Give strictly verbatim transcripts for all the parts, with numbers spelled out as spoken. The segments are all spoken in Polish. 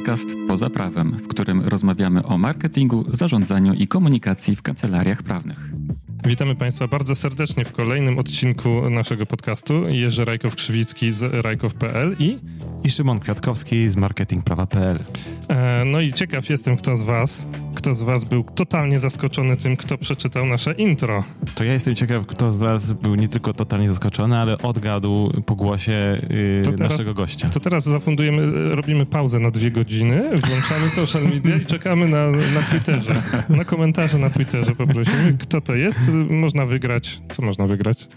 podcast Poza Prawem, w którym rozmawiamy o marketingu, zarządzaniu i komunikacji w kancelariach prawnych. Witamy Państwa bardzo serdecznie w kolejnym odcinku naszego podcastu. Jerzy Rajkow-Krzywicki z rajkow kropka p l i... I Szymon Kwiatkowski z marketing prawa kropka p l. E, no i ciekaw jestem, kto z was, kto z was był totalnie zaskoczony tym, kto przeczytał nasze intro. To ja jestem ciekaw, kto z was był nie tylko totalnie zaskoczony, ale odgadł po głosie yy, teraz, naszego gościa. To teraz zafundujemy, robimy pauzę na dwie godziny, włączamy social media i czekamy na, na Twitterze. Na komentarze na Twitterze poprosimy, kto to jest. Można wygrać. Co można wygrać?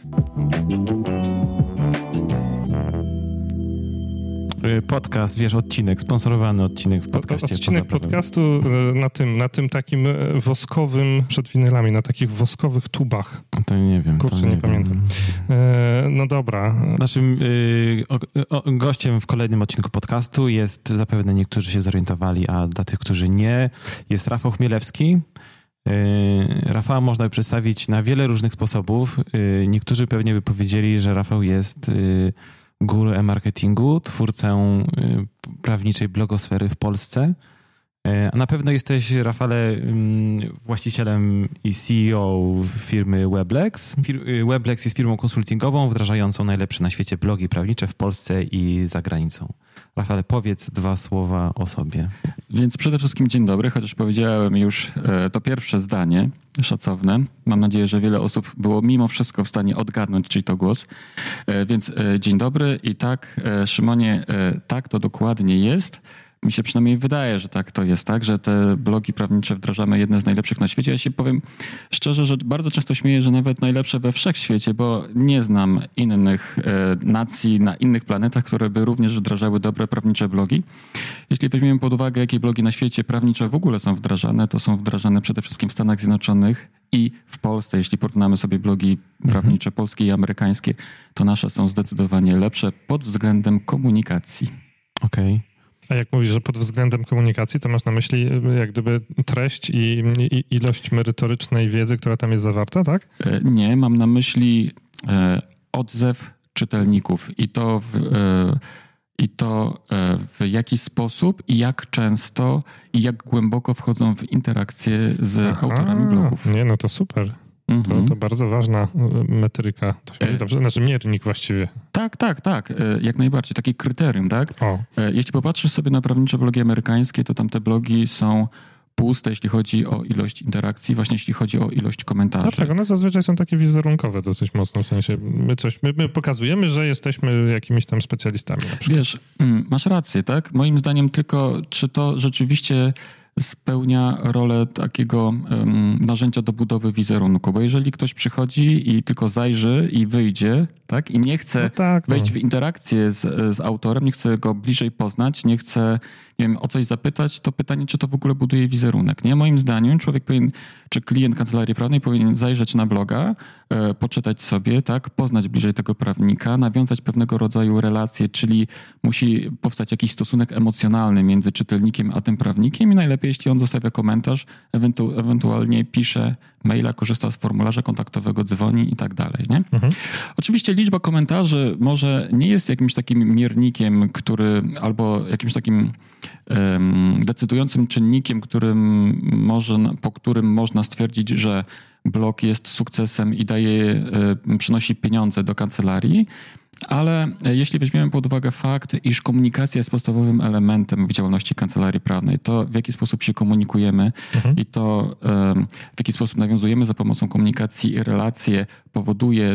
Podcast, wiesz, odcinek, sponsorowany odcinek w podcaście. Odcinek podcastu na tym, na tym takim woskowym, przed winylami, na takich woskowych tubach. To nie wiem. Kurczę, to nie, nie wiem. pamiętam. E, no dobra. Naszym y, o, o, gościem w kolejnym odcinku podcastu jest, zapewne niektórzy się zorientowali, a dla tych, którzy nie, jest Rafał Chmielewski. Rafała można by przedstawić na wiele różnych sposobów. Niektórzy pewnie by powiedzieli, że Rafał jest guru e-marketingu, twórcą prawniczej blogosfery w Polsce. A na pewno jesteś, Rafale, właścicielem i C E O firmy Weblex. Weblex jest firmą konsultingową wdrażającą najlepsze na świecie blogi prawnicze w Polsce i za granicą. Rafale, powiedz dwa słowa o sobie. Więc przede wszystkim dzień dobry, chociaż powiedziałem już e, to pierwsze zdanie szacowne. Mam nadzieję, że wiele osób było mimo wszystko w stanie odgadnąć, czyj to głos. E, więc e, dzień dobry i tak, e, Szymonie, e, tak to dokładnie jest. Mi się przynajmniej wydaje, że tak to jest, tak, że te blogi prawnicze wdrażamy jedne z najlepszych na świecie. Ja się powiem szczerze, że bardzo często śmieję, że nawet najlepsze we wszechświecie, bo nie znam innych e, nacji na innych planetach, które by również wdrażały dobre prawnicze blogi. Jeśli weźmiemy pod uwagę, jakie blogi na świecie prawnicze w ogóle są wdrażane, to są wdrażane przede wszystkim w Stanach Zjednoczonych i w Polsce. Jeśli porównamy sobie blogi prawnicze mhm. polskie i amerykańskie, to nasze są zdecydowanie lepsze pod względem komunikacji. Okej. Okay. A jak mówisz, że pod względem komunikacji, to masz na myśli jak gdyby treść i, i ilość merytorycznej wiedzy, która tam jest zawarta, tak? Nie, mam na myśli e, odzew czytelników i to, w, e, i to e, w jaki sposób i jak często i jak głęboko wchodzą w interakcje z Aha, autorami blogów. Nie, no to super. To, to bardzo ważna metryka. To się mówi dobrze, znaczy miernik właściwie. Tak, tak, tak. Jak najbardziej. Takie kryterium, tak? O. Jeśli popatrzysz sobie na prawnicze blogi amerykańskie, to tam te blogi są puste, jeśli chodzi o ilość interakcji, właśnie jeśli chodzi o ilość komentarzy. No tak, one zazwyczaj są takie wizerunkowe dosyć mocno, w sensie my coś, my, my pokazujemy, że jesteśmy jakimiś tam specjalistami na przykład. Wiesz, masz rację, tak? Moim zdaniem tylko, czy to rzeczywiście spełnia rolę takiego um, narzędzia do budowy wizerunku, bo jeżeli ktoś przychodzi i tylko zajrzy i wyjdzie, tak, i nie chce no tak, no. wejść w interakcję z, z autorem, nie chce go bliżej poznać, nie chce, nie wiem, o coś zapytać, to pytanie, czy to w ogóle buduje wizerunek, nie? Moim zdaniem człowiek powinien, czy klient kancelarii prawnej powinien zajrzeć na bloga, e, poczytać sobie, tak, poznać bliżej tego prawnika, nawiązać pewnego rodzaju relacje, czyli musi powstać jakiś stosunek emocjonalny między czytelnikiem a tym prawnikiem i najlepiej, jeśli on zostawia komentarz, ewentu- ewentualnie pisze maila, korzysta z formularza kontaktowego, dzwoni i tak dalej, nie? Mhm. Oczywiście liczba komentarzy może nie jest jakimś takim miernikiem, który, albo jakimś takim um, decydującym czynnikiem, którym może, po którym można stwierdzić, że blog jest sukcesem i daje, y, przynosi pieniądze do kancelarii, ale jeśli weźmiemy pod uwagę fakt, iż komunikacja jest podstawowym elementem w działalności kancelarii prawnej, to w jaki sposób się komunikujemy mhm. i to w jaki sposób nawiązujemy za pomocą komunikacji i relacje powoduje,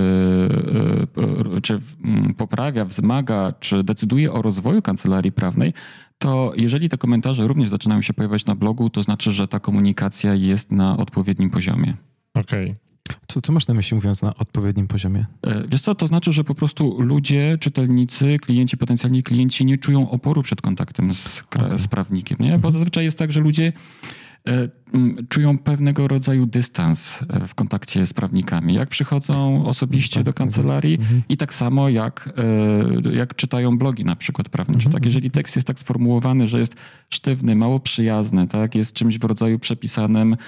czy poprawia, wzmaga, czy decyduje o rozwoju kancelarii prawnej, to jeżeli te komentarze również zaczynają się pojawiać na blogu, to znaczy, że ta komunikacja jest na odpowiednim poziomie. Okej. Okay. Co, co masz na myśli, mówiąc na odpowiednim poziomie? Wiesz co, to znaczy, że po prostu ludzie, czytelnicy, klienci, potencjalni klienci nie czują oporu przed kontaktem z, okay. z prawnikiem, nie? Bo mhm. zazwyczaj jest tak, że ludzie e, m, czują pewnego rodzaju dystans w kontakcie z prawnikami. Jak przychodzą osobiście tak, do kancelarii mhm. i tak samo jak, e, jak czytają blogi na przykład prawnicze. Mhm. Tak? Jeżeli tekst jest tak sformułowany, że jest sztywny, mało przyjazny, tak? Jest czymś w rodzaju przepisanym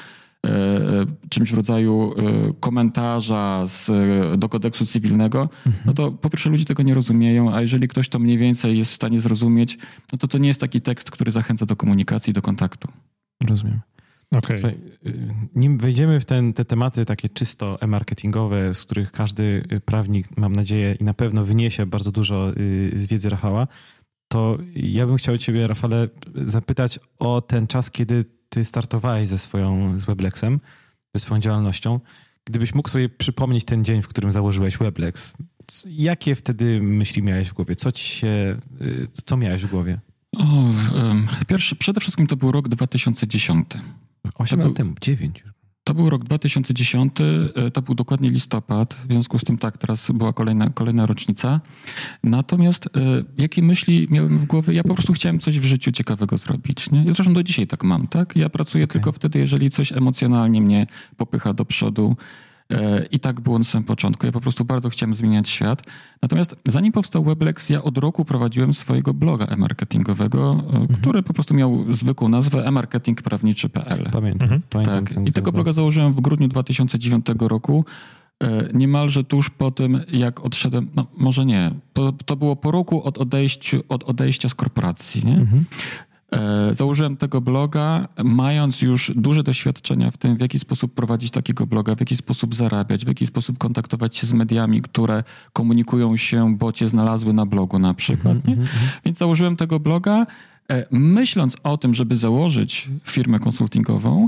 czymś w rodzaju komentarza z, do kodeksu cywilnego, mhm. no to po pierwsze ludzie tego nie rozumieją, a jeżeli ktoś to mniej więcej jest w stanie zrozumieć, no to to nie jest taki tekst, który zachęca do komunikacji, do kontaktu. Rozumiem. Okay. Nim wejdziemy w ten, te tematy takie czysto e-marketingowe, z których każdy prawnik, mam nadzieję, i na pewno wyniesie bardzo dużo z wiedzy Rafała, to ja bym chciał ciebie, Rafale, zapytać o ten czas, kiedy ty startowałeś ze swoją, z Weblexem, ze swoją działalnością. Gdybyś mógł sobie przypomnieć ten dzień, w którym założyłeś Weblex, jakie wtedy myśli miałeś w głowie? Co ci się, co miałeś w głowie? O, um, pierwszy, przede wszystkim to był rok dwa tysiące dziesiąty. Osiem lat temu, dziewięć już. To był rok dwa tysiące dziesiąty, to był dokładnie listopad, w związku z tym tak, teraz była kolejna, kolejna rocznica. Natomiast jakie myśli miałem w głowie? Ja po prostu chciałem coś w życiu ciekawego zrobić. Nie? Zresztą do dzisiaj tak mam, tak? Ja pracuję okay. tylko wtedy, jeżeli coś emocjonalnie mnie popycha do przodu. I tak było na samym początku. Ja po prostu bardzo chciałem zmieniać świat. Natomiast zanim powstał Weblex, ja od roku prowadziłem swojego bloga e-marketingowego, mhm. który po prostu miał zwykłą nazwę e marketing prawniczy kropka p l. Pamiętam. Mhm. Pamiętam tak. I tego bloga założyłem w grudniu dwa tysiące dziewiątego roku. Niemalże tuż po tym, jak odszedłem, no może nie, to, to było po roku od, odejściu, od odejścia z korporacji, nie? Mhm. Założyłem tego bloga, mając już duże doświadczenia w tym, w jaki sposób prowadzić takiego bloga, w jaki sposób zarabiać, w jaki sposób kontaktować się z mediami, które komunikują się, bo cię znalazły na blogu na przykład. Mm-hmm, mm-hmm. Więc założyłem tego bloga, myśląc o tym, żeby założyć firmę konsultingową.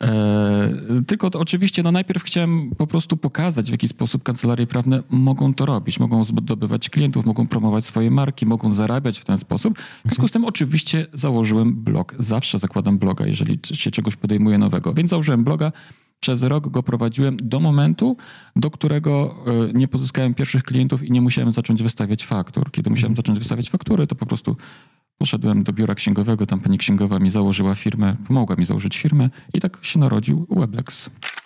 E, tylko to oczywiście, no najpierw chciałem po prostu pokazać, w jaki sposób kancelarie prawne mogą to robić. Mogą zdobywać klientów, mogą promować swoje marki, mogą zarabiać w ten sposób. W związku z tym oczywiście założyłem blog. Zawsze zakładam bloga, jeżeli się czegoś podejmuje nowego. Więc założyłem bloga. Przez rok go prowadziłem do momentu, do którego y, nie pozyskałem pierwszych klientów i nie musiałem zacząć wystawiać faktur. Kiedy musiałem zacząć wystawiać faktury, to po prostu poszedłem do biura księgowego, tam pani księgowa mi założyła firmę, pomogła mi założyć firmę i tak się narodził Weblex.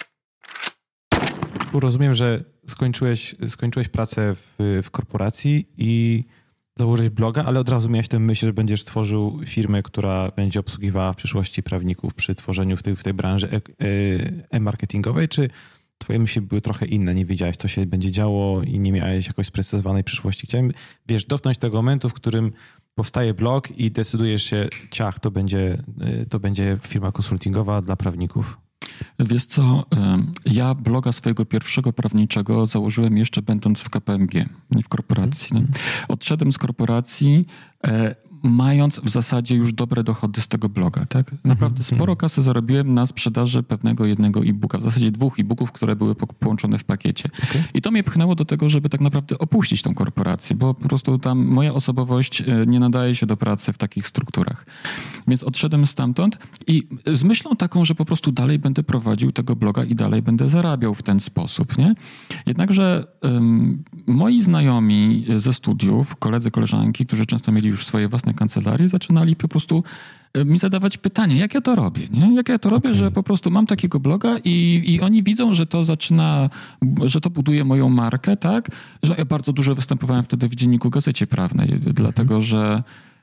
Rozumiem, że skończyłeś, skończyłeś pracę w, w korporacji i założyłeś bloga, ale od razu miałeś tę myśl, że będziesz tworzył firmę, która będzie obsługiwała w przyszłości prawników przy tworzeniu w tej, w tej branży e, e-marketingowej, czy twoje myśli były trochę inne, nie wiedziałeś, co się będzie działo i nie miałeś jakoś sprecyzowanej przyszłości? Chciałem, wiesz, dotknąć tego momentu, w którym powstaje blog i decydujesz się, ciach, to będzie, to będzie firma konsultingowa dla prawników. Wiesz co, ja bloga swojego pierwszego prawniczego założyłem jeszcze będąc w K P M G, nie w korporacji. Mm. Odszedłem z korporacji, e, mając w zasadzie już dobre dochody z tego bloga, tak? Naprawdę mm. sporo kasy zarobiłem na sprzedaży pewnego jednego e-booka, w zasadzie dwóch e-booków, które były po- połączone w pakiecie. Okay. I to mnie pchnęło do tego, żeby tak naprawdę opuścić tą korporację, bo po prostu tam moja osobowość nie nadaje się do pracy w takich strukturach. Więc odszedłem stamtąd i z myślą taką, że po prostu dalej będę prowadził tego bloga i dalej będę zarabiał w ten sposób, nie? Jednakże um, moi znajomi ze studiów, koledzy, koleżanki, którzy często mieli już swoje własne kancelarii, zaczynali po prostu mi zadawać pytania, jak ja to robię, nie? Jak ja to robię, okay. że po prostu mam takiego bloga i, i oni widzą, że to zaczyna, że to buduje moją markę, tak? Że ja bardzo dużo występowałem wtedy w Dzienniku Gazecie Prawnej, mm-hmm. dlatego że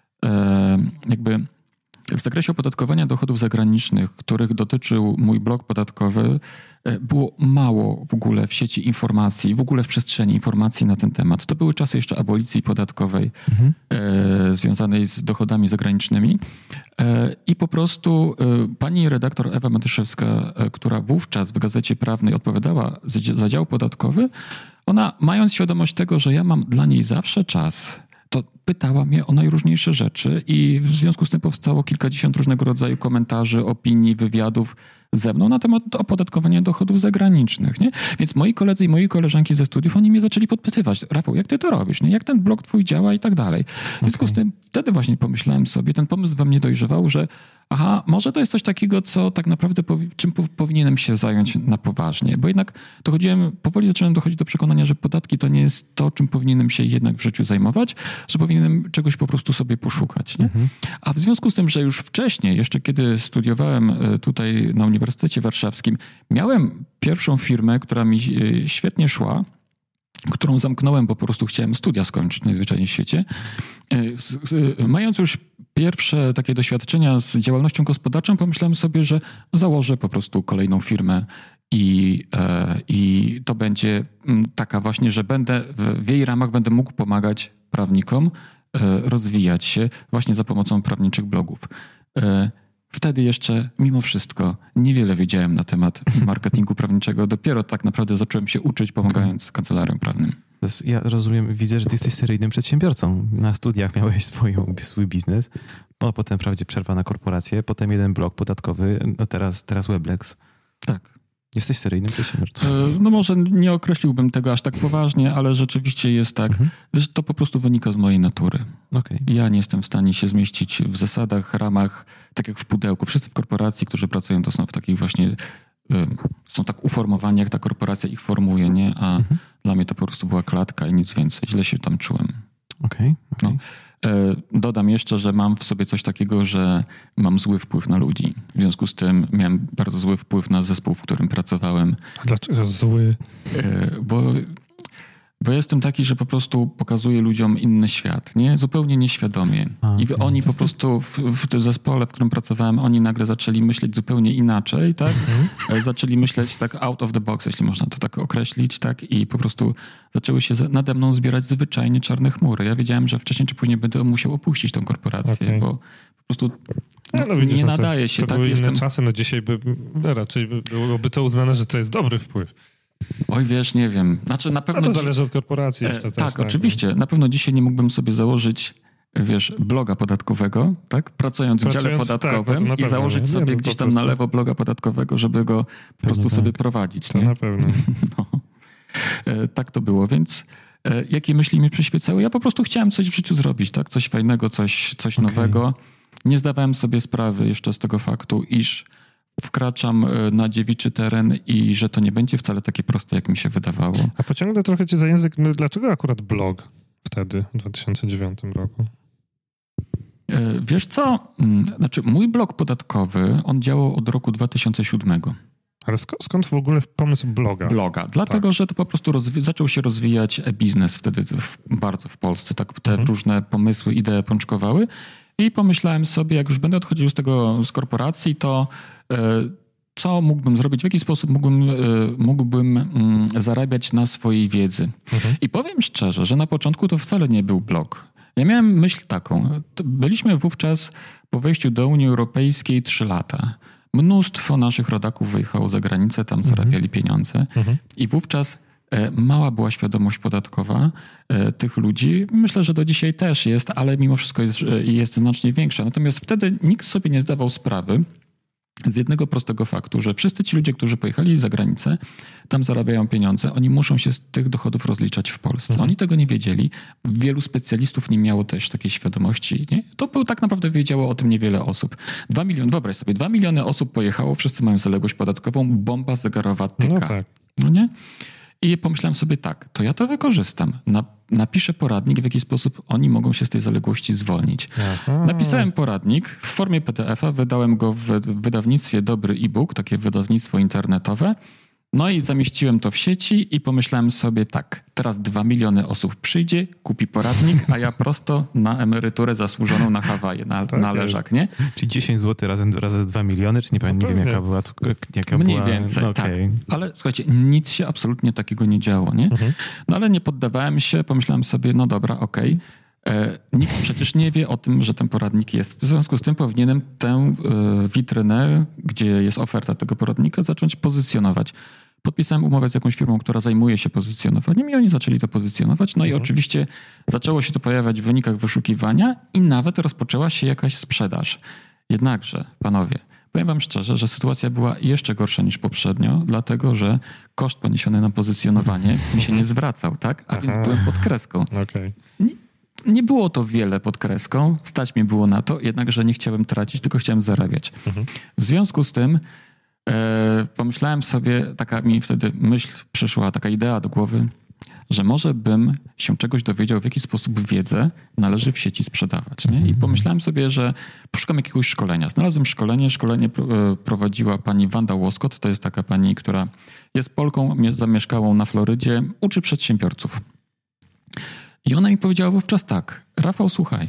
e, jakby w zakresie opodatkowania dochodów zagranicznych, których dotyczył mój blog podatkowy, było mało w ogóle w sieci informacji, w ogóle w przestrzeni informacji na ten temat. To były czasy jeszcze abolicji podatkowej mhm. e, związanej z dochodami zagranicznymi. E, I po prostu e, pani redaktor Ewa Matyszewska, e, która wówczas w Gazecie Prawnej odpowiadała za, za dział podatkowy, ona mając świadomość tego, że ja mam dla niej zawsze czas, to pytała mnie o najróżniejsze rzeczy i w związku z tym powstało kilkadziesiąt różnego rodzaju komentarzy, opinii, wywiadów ze mną na temat opodatkowania dochodów zagranicznych, nie? Więc moi koledzy i moi koleżanki ze studiów, oni mnie zaczęli podpytywać, Rafał, jak ty to robisz, nie? Jak ten blog twój działa i tak dalej. W związku z tym wtedy właśnie pomyślałem sobie, ten pomysł we mnie dojrzewał, że aha, może to jest coś takiego, co tak naprawdę powi- czym po- powinienem się zająć na poważnie, bo jednak dochodziłem, powoli zacząłem dochodzić do przekonania, że podatki to nie jest to, czym powinienem się jednak w życiu zajmować, że powinienem czegoś po prostu sobie poszukać, nie? Mhm. A w związku z tym, że już wcześniej, jeszcze kiedy studiowałem tutaj na Uniwersytecie Warszawskim, miałem pierwszą firmę, która mi świetnie szła którą zamknąłem, bo po prostu chciałem studia skończyć najzwyczajniej w świecie. Mając już pierwsze takie doświadczenia z działalnością gospodarczą, pomyślałem sobie, że założę po prostu kolejną firmę i, i to będzie taka właśnie, że będę w jej ramach będę mógł pomagać prawnikom rozwijać się właśnie za pomocą prawniczych blogów. Wtedy jeszcze, mimo wszystko, niewiele wiedziałem na temat marketingu prawniczego. Dopiero tak naprawdę zacząłem się uczyć, pomagając kancelariom prawnym. Ja rozumiem, widzę, że ty jesteś seryjnym przedsiębiorcą. Na studiach miałeś swoją, swój biznes, no, potem wprawdzie przerwa na korporację, potem jeden blog podatkowy, no teraz, teraz Weblex. Tak. Jesteś seryjnym przedsiębiorcą. No może nie określiłbym tego aż tak poważnie, ale rzeczywiście jest tak, mhm. że to po prostu wynika z mojej natury. Okay. Ja nie jestem w stanie się zmieścić w zasadach, ramach, tak jak w pudełku. Wszyscy w korporacji, którzy pracują, to są w takich właśnie, y, są tak uformowani, jak ta korporacja ich formuje, nie? A mhm. dla mnie to po prostu była klatka i nic więcej. Źle się tam czułem. Okej. Okay, okay. No. Dodam jeszcze, że mam w sobie coś takiego, że mam zły wpływ na ludzi. W związku z tym miałem bardzo zły wpływ na zespół, w którym pracowałem. A dlaczego zły? Bo, bo jestem taki, że po prostu pokazuję ludziom inny świat, nie? Zupełnie nieświadomie. A, I okay. oni po prostu w, w tym zespole, w którym pracowałem, oni nagle zaczęli myśleć zupełnie inaczej, tak? Mhm. Zaczęli myśleć tak out of the box, jeśli można to tak określić, tak? I po prostu zaczęły się nade mną zbierać zwyczajnie czarne chmury. Ja wiedziałem, że wcześniej czy później będę musiał opuścić tą korporację, okay. bo po prostu no, no, widzisz, nie no to, nadaje się. To tak? były Jestem... inne czasy, no dzisiaj by raczej byłoby to uznane, że to jest dobry wpływ. Oj, wiesz, nie wiem. Znaczy na pewno... A to zależy od korporacji jeszcze e, też. Tak, tak, oczywiście. No. Na pewno dzisiaj nie mógłbym sobie założyć, wiesz, bloga podatkowego, tak? Pracując, Pracując w dziale podatkowym tak, i założyć nie, sobie nie, gdzieś tam na lewo bloga podatkowego, żeby go po prostu tak. sobie prowadzić. To nie? na pewno. No. E, tak to było, więc e, jakie myśli mi przyświecały? Ja po prostu chciałem coś w życiu zrobić, tak? Coś fajnego, coś, coś okay. nowego. Nie zdawałem sobie sprawy jeszcze z tego faktu, iż wkraczam na dziewiczy teren i że to nie będzie wcale takie proste, jak mi się wydawało. A pociągnę trochę cię za język. Dlaczego akurat blog wtedy, w dwa tysiące dziewiątym roku? Wiesz co? Znaczy, mój blog podatkowy, on działał od roku dwa tysiące siódmego. Ale skąd, skąd w ogóle pomysł bloga? Bloga. Dlatego, tak. że to po prostu rozwi- zaczął się rozwijać e-biznes wtedy w, bardzo w Polsce. Tak te mhm. różne pomysły, idee pączkowały. I pomyślałem sobie, jak już będę odchodził z tego, z korporacji, to y, co mógłbym zrobić, w jaki sposób mógłbym, y, mógłbym y, zarabiać na swojej wiedzy. Mhm. I powiem szczerze, że na początku to wcale nie był blog. Ja miałem myśl taką. Byliśmy wówczas po wejściu do Unii Europejskiej trzy lata. Mnóstwo naszych rodaków wyjechało za granicę, tam mhm. zarabiali pieniądze. Mhm. I wówczas mała była świadomość podatkowa e, tych ludzi. Myślę, że do dzisiaj też jest, ale mimo wszystko jest, jest znacznie większa. Natomiast wtedy nikt sobie nie zdawał sprawy z jednego prostego faktu, że wszyscy ci ludzie, którzy pojechali za granicę, tam zarabiają pieniądze, oni muszą się z tych dochodów rozliczać w Polsce. Mhm. Oni tego nie wiedzieli. Wielu specjalistów nie miało też takiej świadomości. Nie? To był, tak naprawdę wiedziało o tym niewiele osób. Dwa miliony, wyobraź sobie, dwa miliony osób pojechało, wszyscy mają zaległość podatkową, bomba zegarowa tyka. No tak. No nie? I pomyślałem sobie tak, to ja to wykorzystam. Na, napiszę poradnik, w jaki sposób oni mogą się z tej zaległości zwolnić. Aha. Napisałem poradnik w formie P D F a, wydałem go w wydawnictwie Dobry e-book, takie wydawnictwo internetowe. No i zamieściłem to w sieci i pomyślałem sobie tak, teraz dwa miliony osób przyjdzie, kupi poradnik, a ja prosto na emeryturę zasłużoną na Hawaje, na, tak na leżak, nie? Czyli dziesięć złotych razy, razy dwa miliony, czy nie, no nie wiem jaka była? Jaka Mniej była, więcej, no okay. tak. Ale słuchajcie, nic się absolutnie takiego nie działo, nie? Mhm. No ale nie poddawałem się, pomyślałem sobie, no dobra, okej. Okay. Nikt przecież nie wie o tym, że ten poradnik jest. W związku z tym powinienem tę y, witrynę, gdzie jest oferta tego poradnika, zacząć pozycjonować. Podpisałem umowę z jakąś firmą, która zajmuje się pozycjonowaniem i oni zaczęli to pozycjonować. No mhm. i oczywiście zaczęło się to pojawiać w wynikach wyszukiwania i nawet rozpoczęła się jakaś sprzedaż. Jednakże, panowie, powiem wam szczerze, że sytuacja była jeszcze gorsza niż poprzednio, dlatego że koszt poniesiony na pozycjonowanie mi się nie zwracał, tak? A Aha. więc byłem pod kreską. Okay. Nie, nie było to wiele pod kreską, stać mnie było na to, jednakże nie chciałem tracić, tylko chciałem zarabiać. Mhm. W związku z tym e, pomyślałem sobie, taka mi wtedy myśl przyszła, taka idea do głowy, że może bym się czegoś dowiedział, w jaki sposób wiedzę należy w sieci sprzedawać. Nie? I pomyślałem sobie, że poszukam jakiegoś szkolenia. Znalazłem szkolenie. Szkolenie prowadziła pani Wanda Łoskot. To jest taka pani, która jest Polką, zamieszkałą na Florydzie, uczy przedsiębiorców. I ona mi powiedziała wówczas tak: Rafał, słuchaj,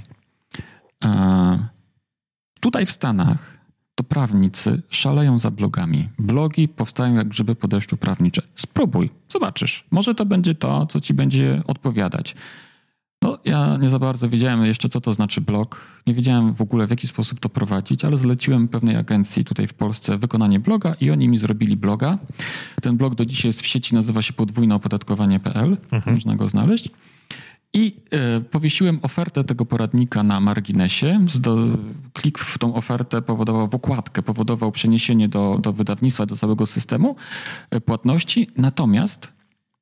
e, tutaj w Stanach to prawnicy szaleją za blogami. Blogi powstają jak grzyby po deszczu prawnicze. Spróbuj, zobaczysz. Może to będzie to, co ci będzie odpowiadać. No, ja nie za bardzo wiedziałem jeszcze, co to znaczy blog. Nie wiedziałem w ogóle, w jaki sposób to prowadzić, ale zleciłem pewnej agencji tutaj w Polsce wykonanie bloga i oni mi zrobili bloga. Ten blog do dzisiaj jest w sieci, nazywa się podwójne opodatkowanie kropka p l. Mhm. Można go znaleźć. I e, powiesiłem ofertę tego poradnika na marginesie. Do, klik w tą ofertę powodował, w okładkę powodował przeniesienie do, do wydawnictwa, do całego systemu e, płatności. Natomiast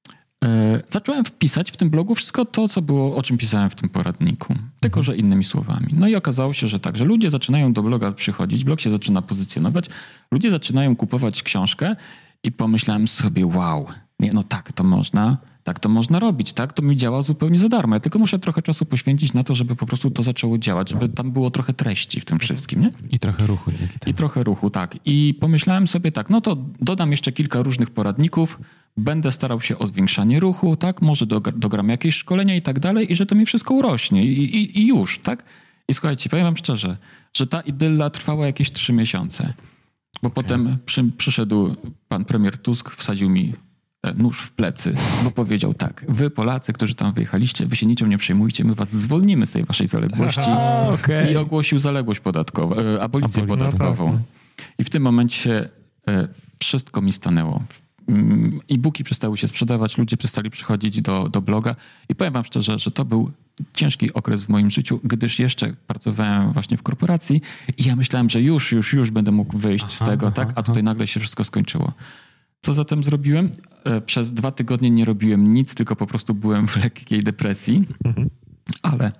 e, zacząłem wpisać w tym blogu wszystko to, co było, o czym pisałem w tym poradniku. Tylko, że innymi słowami. No i okazało się, że tak, że ludzie zaczynają do bloga przychodzić, blog się zaczyna pozycjonować, ludzie zaczynają kupować książkę i pomyślałem sobie, wow, nie, no tak, to można... Tak to można robić, tak? To mi działa zupełnie za darmo. Ja tylko muszę trochę czasu poświęcić na to, żeby po prostu to zaczęło działać, żeby tam było trochę treści w tym wszystkim, nie? I trochę ruchu. I trochę ruchu, tak. I pomyślałem sobie tak, no to dodam jeszcze kilka różnych poradników, będę starał się o zwiększanie ruchu, tak? Może dogram jakieś szkolenia i tak dalej i że to mi wszystko urośnie i, i, i już, tak? I słuchajcie, powiem wam szczerze, że ta idylla trwała jakieś trzy miesiące, bo okay. potem przy, przyszedł pan premier Tusk, wsadził mi nóż w plecy, bo powiedział tak: wy Polacy, którzy tam wyjechaliście, wy się niczym nie przejmujcie, my was zwolnimy z tej waszej zaległości. Aha, okay. I ogłosił zaległość podatkową, e, abolicję Abolic- podatkową. No tak. I w tym momencie e, wszystko mi stanęło. E-booki przestały się sprzedawać, ludzie przestali przychodzić do, do bloga i powiem wam szczerze, że to był ciężki okres w moim życiu, gdyż jeszcze pracowałem właśnie w korporacji i ja myślałem, że już, już, już będę mógł wyjść aha, z tego, aha, tak? A tutaj aha. nagle się wszystko skończyło. Co zatem zrobiłem? Przez dwa tygodnie nie robiłem nic, tylko po prostu byłem w lekkiej depresji. Mhm. Ale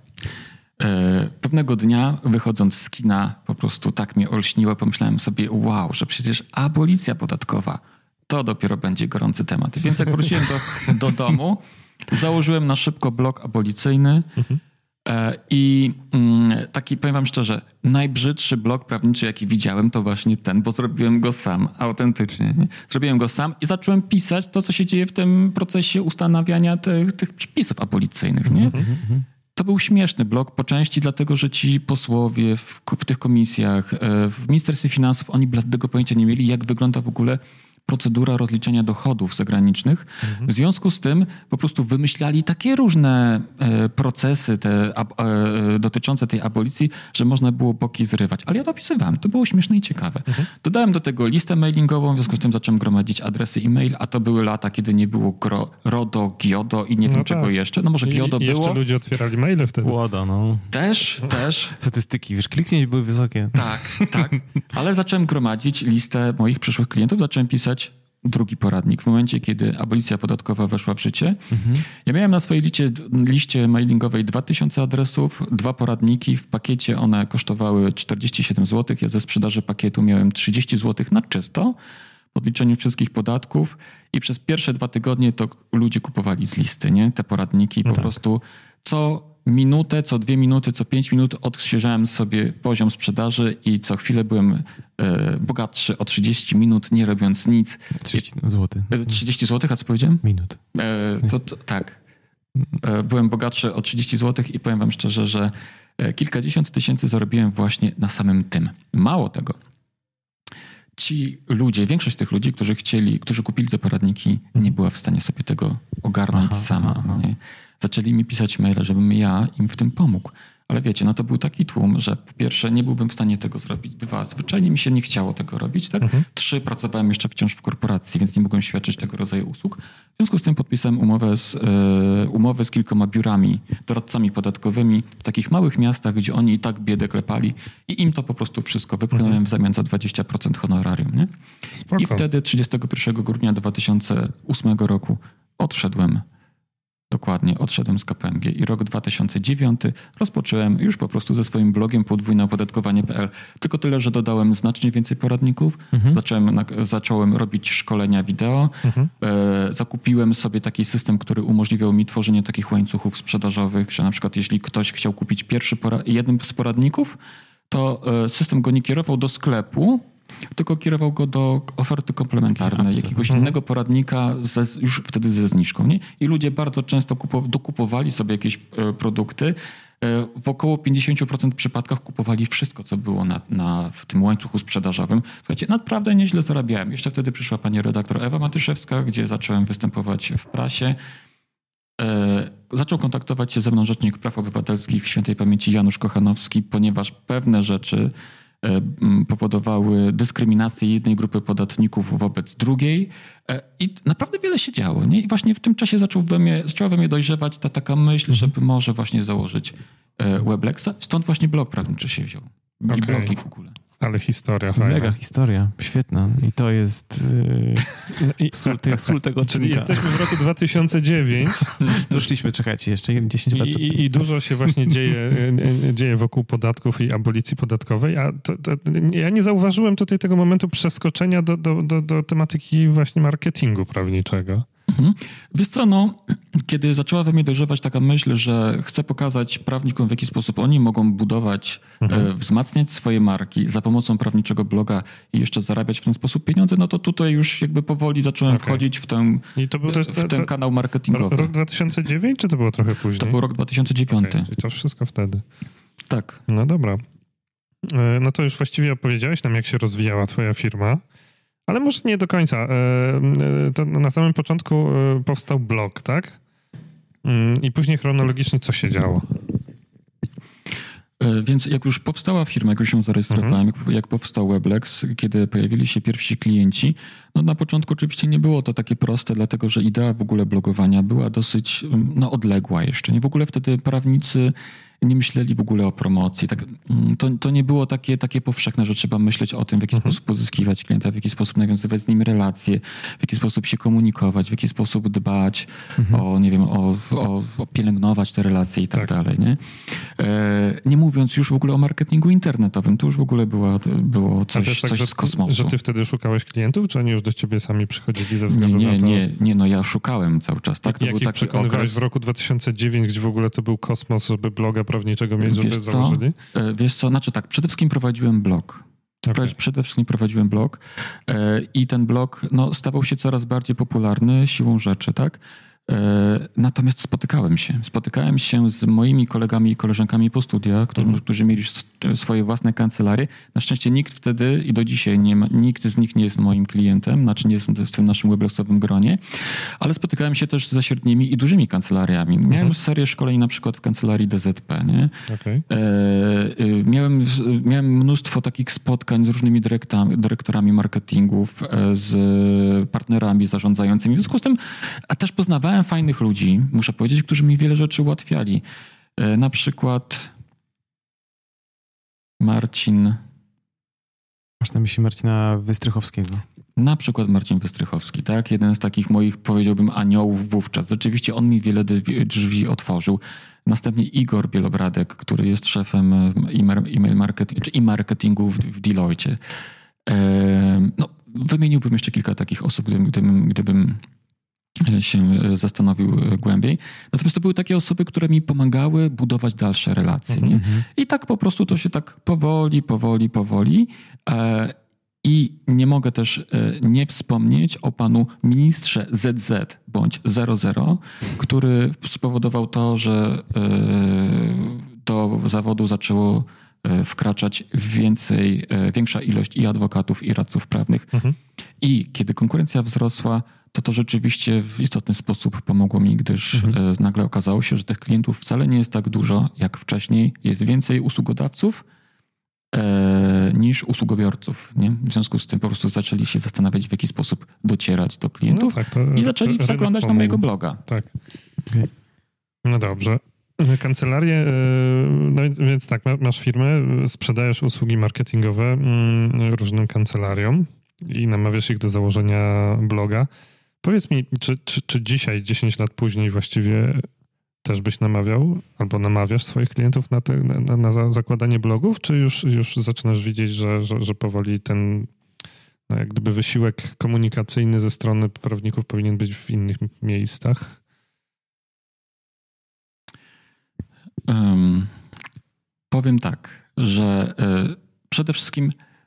e, pewnego dnia, wychodząc z kina, po prostu tak mnie olśniło, pomyślałem sobie, wow, że przecież abolicja podatkowa to dopiero będzie gorący temat. Więc jak wróciłem do, do domu, założyłem na szybko blog abolicyjny. Mhm. I taki, powiem wam szczerze, najbrzydszy blog prawniczy, jaki widziałem, to właśnie ten, bo zrobiłem go sam, autentycznie. Nie? Zrobiłem go sam i zacząłem pisać to, co się dzieje w tym procesie ustanawiania tych, tych przepisów abolicyjnych. Nie? To był śmieszny blog po części dlatego, że ci posłowie w, w tych komisjach, w Ministerstwie Finansów, oni bladego pojęcia nie mieli, jak wygląda w ogóle procedura rozliczenia dochodów zagranicznych. Mhm. W związku z tym po prostu wymyślali takie różne e, procesy te, ab, e, dotyczące tej abolicji, że można było boki zrywać. Ale ja to opisywałem. To było śmieszne i ciekawe. Mhm. Dodałem do tego listę mailingową, w związku z tym zacząłem gromadzić adresy e-mail, a to były lata, kiedy nie było gro, RODO, GIODO i nie no wiem tak. czego jeszcze. No może GIODO I, było. Jeszcze ludzie otwierali maile wtedy. Łodo, no. Też, też. Statystyki, wiesz, kliknięć były wysokie. Tak, tak. Ale zacząłem gromadzić listę moich przyszłych klientów, zacząłem pisać drugi poradnik. W momencie, kiedy abolicja podatkowa weszła w życie, mhm. ja miałem na swojej liście, liście mailingowej dwa tysiące adresów, dwa poradniki. W pakiecie one kosztowały czterdzieści siedem złotych. Ja ze sprzedaży pakietu miałem trzydzieści złotych na czysto, w odliczeniu wszystkich podatków i przez pierwsze dwa tygodnie to ludzie kupowali z listy, nie? Te poradniki. Po no tak. prostu co minutę, co dwie minuty, co pięć minut odświeżałem sobie poziom sprzedaży i co chwilę byłem e, bogatszy o trzydzieści minut, nie robiąc nic. trzydzieści złotych. trzydzieści złotych, a co powiedziałem? Minut. E, to, to, tak. E, byłem bogatszy o trzydzieści złotych i powiem wam szczerze, że kilkadziesiąt tysięcy zarobiłem właśnie na samym tym. Mało tego. Ci ludzie, większość tych ludzi, którzy chcieli, którzy kupili te poradniki, nie była w stanie sobie tego ogarnąć aha, sama. Aha. Nie? Zaczęli mi pisać maile, żebym ja im w tym pomógł. Ale wiecie, no to był taki tłum, że po pierwsze nie byłbym w stanie tego zrobić. Dwa, zwyczajnie mi się nie chciało tego robić. Tak? Mhm. Trzy, pracowałem jeszcze wciąż w korporacji, więc nie mogłem świadczyć tego rodzaju usług. W związku z tym podpisałem umowę z, yy, umowę z kilkoma biurami, doradcami podatkowymi w takich małych miastach, gdzie oni i tak biedę klepali i im to po prostu wszystko wypłynąłem mhm. w zamian za dwadzieścia procent honorarium. Nie? I wtedy trzydziestego pierwszego grudnia dwa tysiące ósmego roku odszedłem Dokładnie, odszedłem z K P M G i rok dwa tysiące dziewiąty rozpocząłem już po prostu ze swoim blogiem podwójne opodatkowanie kropka p l. Tylko tyle, że dodałem znacznie więcej poradników, mhm. zacząłem, zacząłem robić szkolenia wideo, mhm. e, zakupiłem sobie taki system, który umożliwiał mi tworzenie takich łańcuchów sprzedażowych, że na przykład jeśli ktoś chciał kupić pierwszy pora- jednym z poradników, to e, system go nie kierował do sklepu, tylko kierował go do oferty komplementarnej, jakiegoś mhm. innego poradnika ze, już wtedy ze zniżką. Nie? I ludzie bardzo często kupow- dokupowali sobie jakieś e, produkty. E, w około pięćdziesiąt procent przypadkach kupowali wszystko, co było na, na, w tym łańcuchu sprzedażowym. Słuchajcie, naprawdę nieźle zarabiałem. Jeszcze wtedy przyszła pani redaktor Ewa Matyszewska, gdzie zacząłem występować w prasie. E, zaczął kontaktować się ze mną Rzecznik Praw Obywatelskich świętej pamięci Janusz Kochanowski, ponieważ pewne rzeczy powodowały dyskryminację jednej grupy podatników wobec drugiej i naprawdę wiele się działo. Nie? I właśnie w tym czasie zaczął we mnie, zaczęła we mnie dojrzewać ta taka myśl, żeby może właśnie założyć Weblexa. Stąd właśnie blog prawniczy się wziął. I okay. blogi w ogóle. Ale historia fajna. Mega historia, świetna. I to jest yy, sól, te, sól tego odcinka. Jesteśmy w roku dwa tysiące dziewiąty. Doszliśmy, czekajcie, jeszcze dziesięć lat. I, i, I dużo się właśnie dzieje, dzieje wokół podatków i abolicji podatkowej, a to, to, ja nie zauważyłem tutaj tego momentu przeskoczenia do, do, do, do tematyki właśnie marketingu prawniczego. Mhm. Wiesz co, no, kiedy zaczęła we mnie dojrzewać taka myśl, że chcę pokazać prawnikom, w jaki sposób oni mogą budować, mhm. e, wzmacniać swoje marki za pomocą prawniczego bloga i jeszcze zarabiać w ten sposób pieniądze, no to tutaj już jakby powoli zacząłem okay. wchodzić w ten, I to był też, w ten to, kanał marketingowy. Rok dwa tysiące dziewiąty, czy to było trochę później? To był rok dwa tysiące dziewiąty. Okay, czyli to wszystko wtedy. Tak. No dobra. No to już właściwie opowiedziałeś nam, jak się rozwijała twoja firma. Ale może nie do końca. To na samym początku powstał blog, tak? I później chronologicznie co się działo? Więc jak już powstała firma, jak już się zarejestrowałem, mhm. jak, jak powstał Weblex, kiedy pojawili się pierwsi klienci, no na początku oczywiście nie było to takie proste, dlatego że idea w ogóle blogowania była dosyć no, odległa jeszcze. Nie w ogóle wtedy prawnicy nie myśleli w ogóle o promocji. Tak, to, to nie było takie, takie powszechne, że trzeba myśleć o tym, w jaki mhm. sposób pozyskiwać klienta, w jaki sposób nawiązywać z nim relacje, w jaki sposób się komunikować, w jaki sposób dbać mhm. o, nie wiem, o, o, o pielęgnować te relacje i tak, tak. dalej. Nie? E, nie mówiąc już w ogóle o marketingu internetowym, to już w ogóle była, było coś, tak, coś że, z kosmosu. Że ty wtedy szukałeś klientów, czy oni już do ciebie sami przychodzili ze względu nie, nie, na to? Nie, nie, no ja szukałem cały czas. Tak? To Jak był ich taki przekonywałeś okres... w roku dwa tysiące dziewiątym, gdzie w ogóle to był kosmos, żeby bloga prawniczego mieć, żeby Wiesz co? założyli? Wiesz co, znaczy tak, przede wszystkim prowadziłem blog. Okay. Przede wszystkim prowadziłem blog e, i ten blog no, stawał się coraz bardziej popularny siłą rzeczy, tak? E, natomiast spotykałem się. Spotykałem się z moimi kolegami i koleżankami po studiach, którzy, mm. którzy mieli swoje własne kancelarie. Na szczęście nikt wtedy i do dzisiaj nie ma, nikt z nich nie jest moim klientem, znaczy nie jest w tym naszym weblexowym gronie, ale spotykałem się też ze średnimi i dużymi kancelariami. Miałem mm. serię szkoleń na przykład w kancelarii D Z P, nie? Okay. E, e, miałem, miałem mnóstwo takich spotkań z różnymi dyrektorami marketingów, e, z partnerami zarządzającymi. W związku z tym, a też poznawałem fajnych ludzi, muszę powiedzieć, którzy mi wiele rzeczy ułatwiali. E, na przykład Marcin... Masz na myśli Marcina Wystrychowskiego? Na przykład Marcin Wystrychowski, tak? Jeden z takich moich, powiedziałbym, aniołów wówczas. Rzeczywiście on mi wiele drzwi otworzył. Następnie Igor Bielobradek, który jest szefem e-mail marketing, czy e-marketingu w, w Deloitte. E, no, wymieniłbym jeszcze kilka takich osób, gdybym, gdybym, gdybym się zastanowił głębiej. Natomiast to były takie osoby, które mi pomagały budować dalsze relacje. Mm-hmm. Nie? I tak po prostu to się tak powoli, powoli, powoli. E, I nie mogę też e, nie wspomnieć o panu ministrze Z Z bądź zero zero, który spowodował to, że e, do zawodu zaczęło e, wkraczać więcej, e, większa ilość i adwokatów, i radców prawnych. Mm-hmm. I kiedy konkurencja wzrosła, to to rzeczywiście w istotny sposób pomogło mi, gdyż mhm. e, nagle okazało się, że tych klientów wcale nie jest tak dużo jak wcześniej. Jest więcej usługodawców e, niż usługobiorców. Nie? W związku z tym po prostu zaczęli się zastanawiać, w jaki sposób docierać do klientów no tak, to, i zaczęli to, zaglądać na mojego bloga. Tak. Okay. No dobrze. Kancelarię, no więc, więc tak, masz firmę, sprzedajesz usługi marketingowe różnym kancelariom i namawiasz ich do założenia bloga. Powiedz mi, czy, czy, czy dzisiaj, dziesięć lat później właściwie też byś namawiał albo namawiasz swoich klientów na, te, na, na zakładanie blogów, czy już, już zaczynasz widzieć, że, że, że powoli ten no jak gdyby wysiłek komunikacyjny ze strony prawników powinien być w innych miejscach? Um, powiem tak, że y, przede wszystkim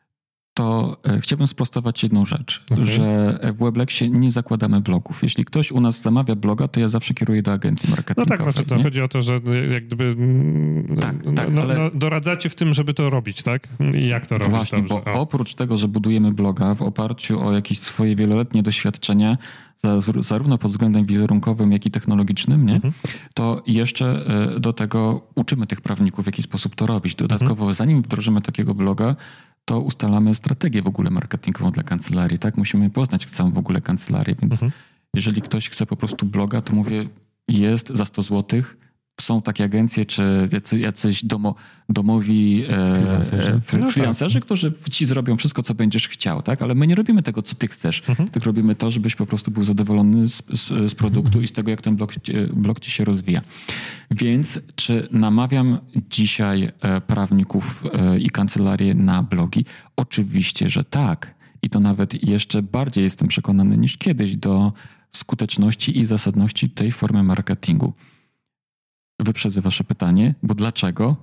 to e, chciałbym sprostować jedną rzecz, okay. że w Weblexie nie zakładamy blogów. Jeśli ktoś u nas zamawia bloga, to ja zawsze kieruję do agencji marketingowej. No tak, znaczy to nie? chodzi o to, że jak gdyby tak, no, tak, no, ale... no, doradzacie w tym, żeby to robić, tak? I jak to robić? Właśnie, dobrze? bo oprócz tego, że budujemy bloga w oparciu o jakieś swoje wieloletnie doświadczenia, zarówno pod względem wizerunkowym, jak i technologicznym, nie? Mhm. to jeszcze do tego uczymy tych prawników, w jaki sposób to robić. Dodatkowo, mhm. zanim wdrożymy takiego bloga, to ustalamy strategię w ogóle marketingową dla kancelarii, tak? Musimy poznać całą w ogóle kancelarię, więc mhm. jeżeli ktoś chce po prostu bloga, to mówię, jest za sto złotych. Są takie agencje, czy jacy, jacyś domo, domowi freelancerzy, e, freelancerzy którzy ci zrobią wszystko, co będziesz chciał, tak? Ale my nie robimy tego, co ty chcesz. Mhm. Tylko robimy to, żebyś po prostu był zadowolony z, z, z produktu mhm. i z tego, jak ten blog, blog ci się rozwija. Więc czy namawiam dzisiaj e, prawników e, i kancelarię na blogi? Oczywiście, że tak. I to nawet jeszcze bardziej jestem przekonany niż kiedyś do skuteczności i zasadności tej formy marketingu. Wyprzedzę wasze pytanie, bo dlaczego?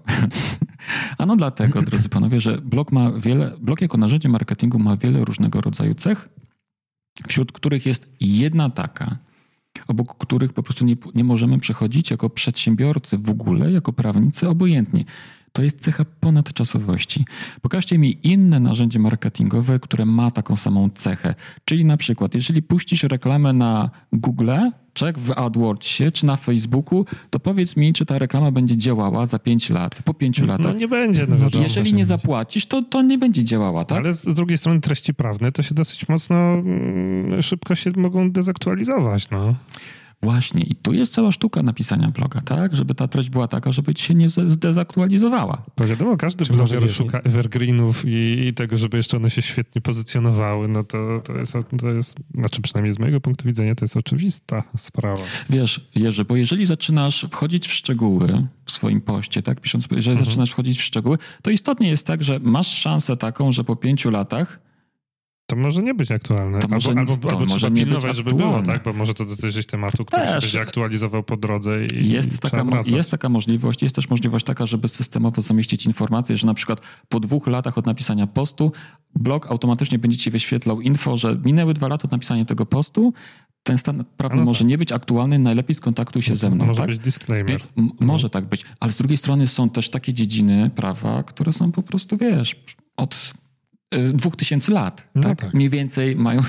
Ano dlatego, drodzy panowie, że blog ma wiele, blog jako narzędzie marketingu ma wiele różnego rodzaju cech, wśród których jest jedna taka, obok których po prostu nie, nie możemy przechodzić jako przedsiębiorcy w ogóle, jako prawnicy obojętnie. To jest cecha ponadczasowości. Pokażcie mi inne narzędzie marketingowe, które ma taką samą cechę. Czyli na przykład, jeżeli puścisz reklamę na Google, czy w AdWordsie, czy na Facebooku, to powiedz mi, czy ta reklama będzie działała za pięć lat, po pięciu latach. No nie będzie. No wiadomo, jeżeli nie zapłacisz, to, to nie będzie działała, tak? Ale z drugiej strony treści prawne to się dosyć mocno szybko się mogą dezaktualizować, no. Właśnie. I tu jest cała sztuka napisania bloga, tak? Żeby ta treść była taka, żeby ci się nie zdezaktualizowała. No wiadomo, każdy Czy bloger szuka evergreenów i, i tego, żeby jeszcze one się świetnie pozycjonowały. No to, to, jest, to jest, znaczy przynajmniej z mojego punktu widzenia, to jest oczywista sprawa. Wiesz, Jerzy, bo jeżeli zaczynasz wchodzić w szczegóły w swoim poście, tak? Pisząc, jeżeli mhm. zaczynasz wchodzić w szczegóły, to istotnie jest tak, że masz szansę taką, że po pięciu latach to może nie być aktualne. To może, albo to albo może trzeba nie pilnować, być żeby aktualne. było, tak? Bo może to dotyczyć tematu, który się będzie aktualizował po drodze i jest taka, jest taka możliwość. Jest też możliwość taka, żeby systemowo zamieścić informację, że na przykład po dwóch latach od napisania postu blog automatycznie będzie ci wyświetlał info, że minęły dwa lata od napisania tego postu. Ten stan prawny no może tak. nie być aktualny, najlepiej skontaktuj się ze mną. Może tak? być disclaimer. Więc m- no. Może tak być. Ale z drugiej strony są też takie dziedziny prawa, które są po prostu, wiesz, od dwóch tysięcy lat, no tak? tak? Mniej więcej mają...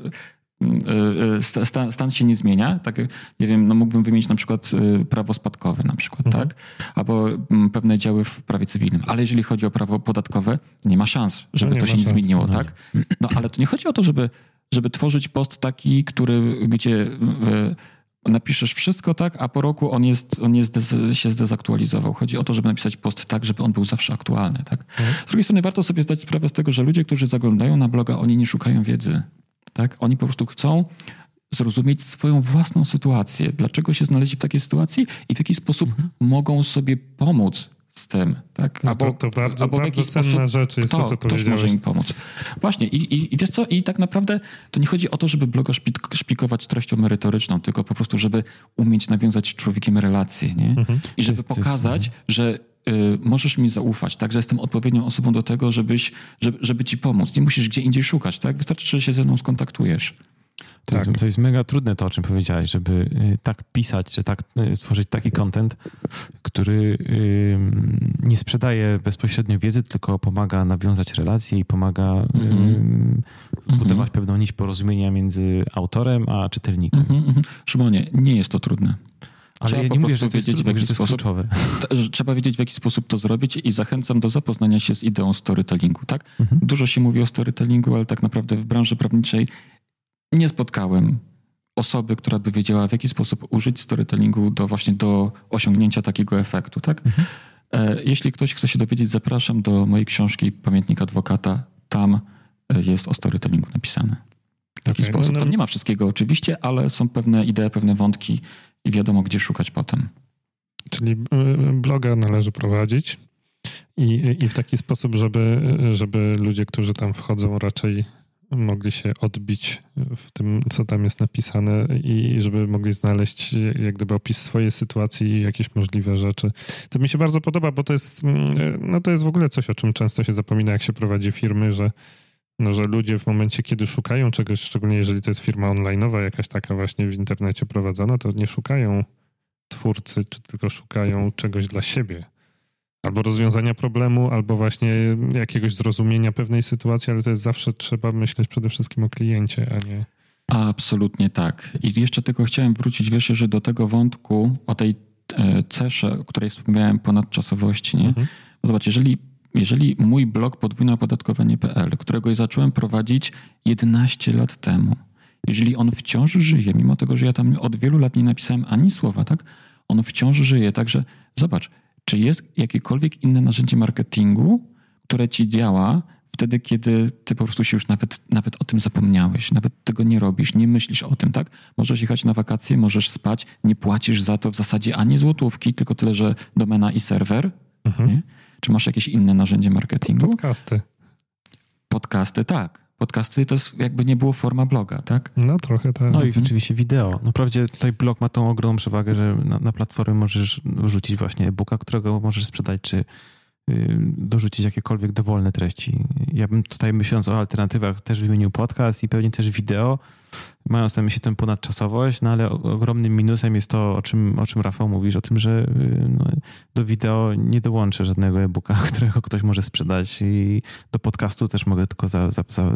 Stan, stan się nie zmienia. Tak, nie wiem, no mógłbym wymienić na przykład prawo spadkowe na przykład, mhm. tak? Albo pewne działy w prawie cywilnym. Ale jeżeli chodzi o prawo podatkowe, nie ma szans, żeby no to się nie zmieniło, no tak? Nie. No ale to nie chodzi o to, żeby, żeby tworzyć post taki, który, gdzie napiszesz wszystko, tak, a po roku on jest, on jest dez, się zdezaktualizował. Chodzi o to, żeby napisać post tak, żeby on był zawsze aktualny, tak? Mhm. Z drugiej strony warto sobie zdać sprawę z tego, że ludzie, którzy zaglądają na bloga, oni nie szukają wiedzy, tak? Oni po prostu chcą zrozumieć swoją własną sytuację. Dlaczego się znaleźli w takiej sytuacji i w jaki sposób mhm. mogą sobie pomóc z tym, tak? No to, albo, to bardzo, albo w bardzo jakiś cenna sposób rzecz jest kto, to, co ktoś powiedziałeś. może im pomóc. Właśnie i, i, i wiesz co? I tak naprawdę to nie chodzi o to, żeby bloga szpik- szpikować treścią merytoryczną, tylko po prostu, żeby umieć nawiązać z człowiekiem relacje, nie? Mhm. I żeby pokazać, że y, możesz mi zaufać, tak? Że jestem odpowiednią osobą do tego, żebyś, żeby, żeby ci pomóc. Nie musisz gdzie indziej szukać, tak? Wystarczy, że się ze mną skontaktujesz. To, tak. jest, to jest mega trudne to, o czym powiedziałeś, żeby y, tak pisać, czy tak y, tworzyć taki content, który y, nie sprzedaje bezpośrednio wiedzy, tylko pomaga nawiązać relacje i pomaga mm-hmm. y, zbudować mm-hmm. pewną nić porozumienia między autorem a czytelnikiem. Mm-hmm. Szymonie, nie jest to trudne. Ale trzeba ja nie mówię, że to jest, wiedzieć, trudne, w jaki że to jest sposób, kluczowe. Trzeba wiedzieć, w jaki sposób to zrobić i zachęcam do zapoznania się z ideą storytellingu, tak? Mm-hmm. Dużo się mówi o storytellingu, ale tak naprawdę w branży prawniczej nie spotkałem osoby, która by wiedziała, w jaki sposób użyć storytellingu do właśnie do osiągnięcia takiego efektu, tak? Mhm. E, jeśli ktoś chce się dowiedzieć, zapraszam do mojej książki Pamiętnik Adwokata. Tam jest o storytellingu napisane. taki okay, sposób. no, no. Tam nie ma wszystkiego oczywiście, ale są pewne idee, pewne wątki i wiadomo, gdzie szukać potem. Czyli bloga należy prowadzić i, i w taki sposób, żeby, żeby ludzie, którzy tam wchodzą, raczej mogli się odbić w tym, co tam jest napisane i żeby mogli znaleźć jak gdyby opis swojej sytuacji i jakieś możliwe rzeczy. To mi się bardzo podoba, bo to jest, no to jest w ogóle coś, o czym często się zapomina, jak się prowadzi firmy, że, no, że ludzie w momencie, kiedy szukają czegoś, szczególnie jeżeli to jest firma online'owa, jakaś taka właśnie w internecie prowadzona, to nie szukają twórcy, czy tylko szukają czegoś dla siebie. Albo rozwiązania problemu, albo właśnie jakiegoś zrozumienia pewnej sytuacji, ale to jest zawsze trzeba myśleć przede wszystkim o kliencie, a nie... Absolutnie tak. I jeszcze tylko chciałem wrócić, wiesz, że do tego wątku, o tej e, cesze, o której wspomniałem, ponadczasowości, nie? Mhm. Zobacz, jeżeli, jeżeli mój blog podwójne opodatkowanie kropka p l, którego zacząłem prowadzić jedenaście lat temu, jeżeli on wciąż żyje, mimo tego, że ja tam od wielu lat nie napisałem ani słowa, tak? On wciąż żyje, także zobacz, czy jest jakiekolwiek inne narzędzie marketingu, które ci działa wtedy, kiedy ty po prostu się już nawet, nawet o tym zapomniałeś, nawet tego nie robisz, nie myślisz o tym, tak? Możesz jechać na wakacje, możesz spać, nie płacisz za to w zasadzie ani złotówki, tylko tyle, że domena i serwer. Mhm. Nie? Czy masz jakieś inne narzędzie marketingu? Podcasty. Podcasty, tak. Podcasty to jest jakby nie było forma bloga, tak? No trochę tak. No i oczywiście wideo. No wprawdzie tutaj blog ma tą ogromną przewagę, że na, na platformę możesz wrzucić właśnie e-booka, którego możesz sprzedać, czy y, dorzucić jakiekolwiek dowolne treści. Ja bym tutaj, myśląc o alternatywach, też wymienił podcast i pewnie też wideo, mając na myśli tę ponadczasowość, no ale ogromnym minusem jest to, o czym, o czym Rafał mówisz, o tym, że no, do wideo nie dołączę żadnego e-booka, którego ktoś może sprzedać i do podcastu też mogę tylko za, za, za,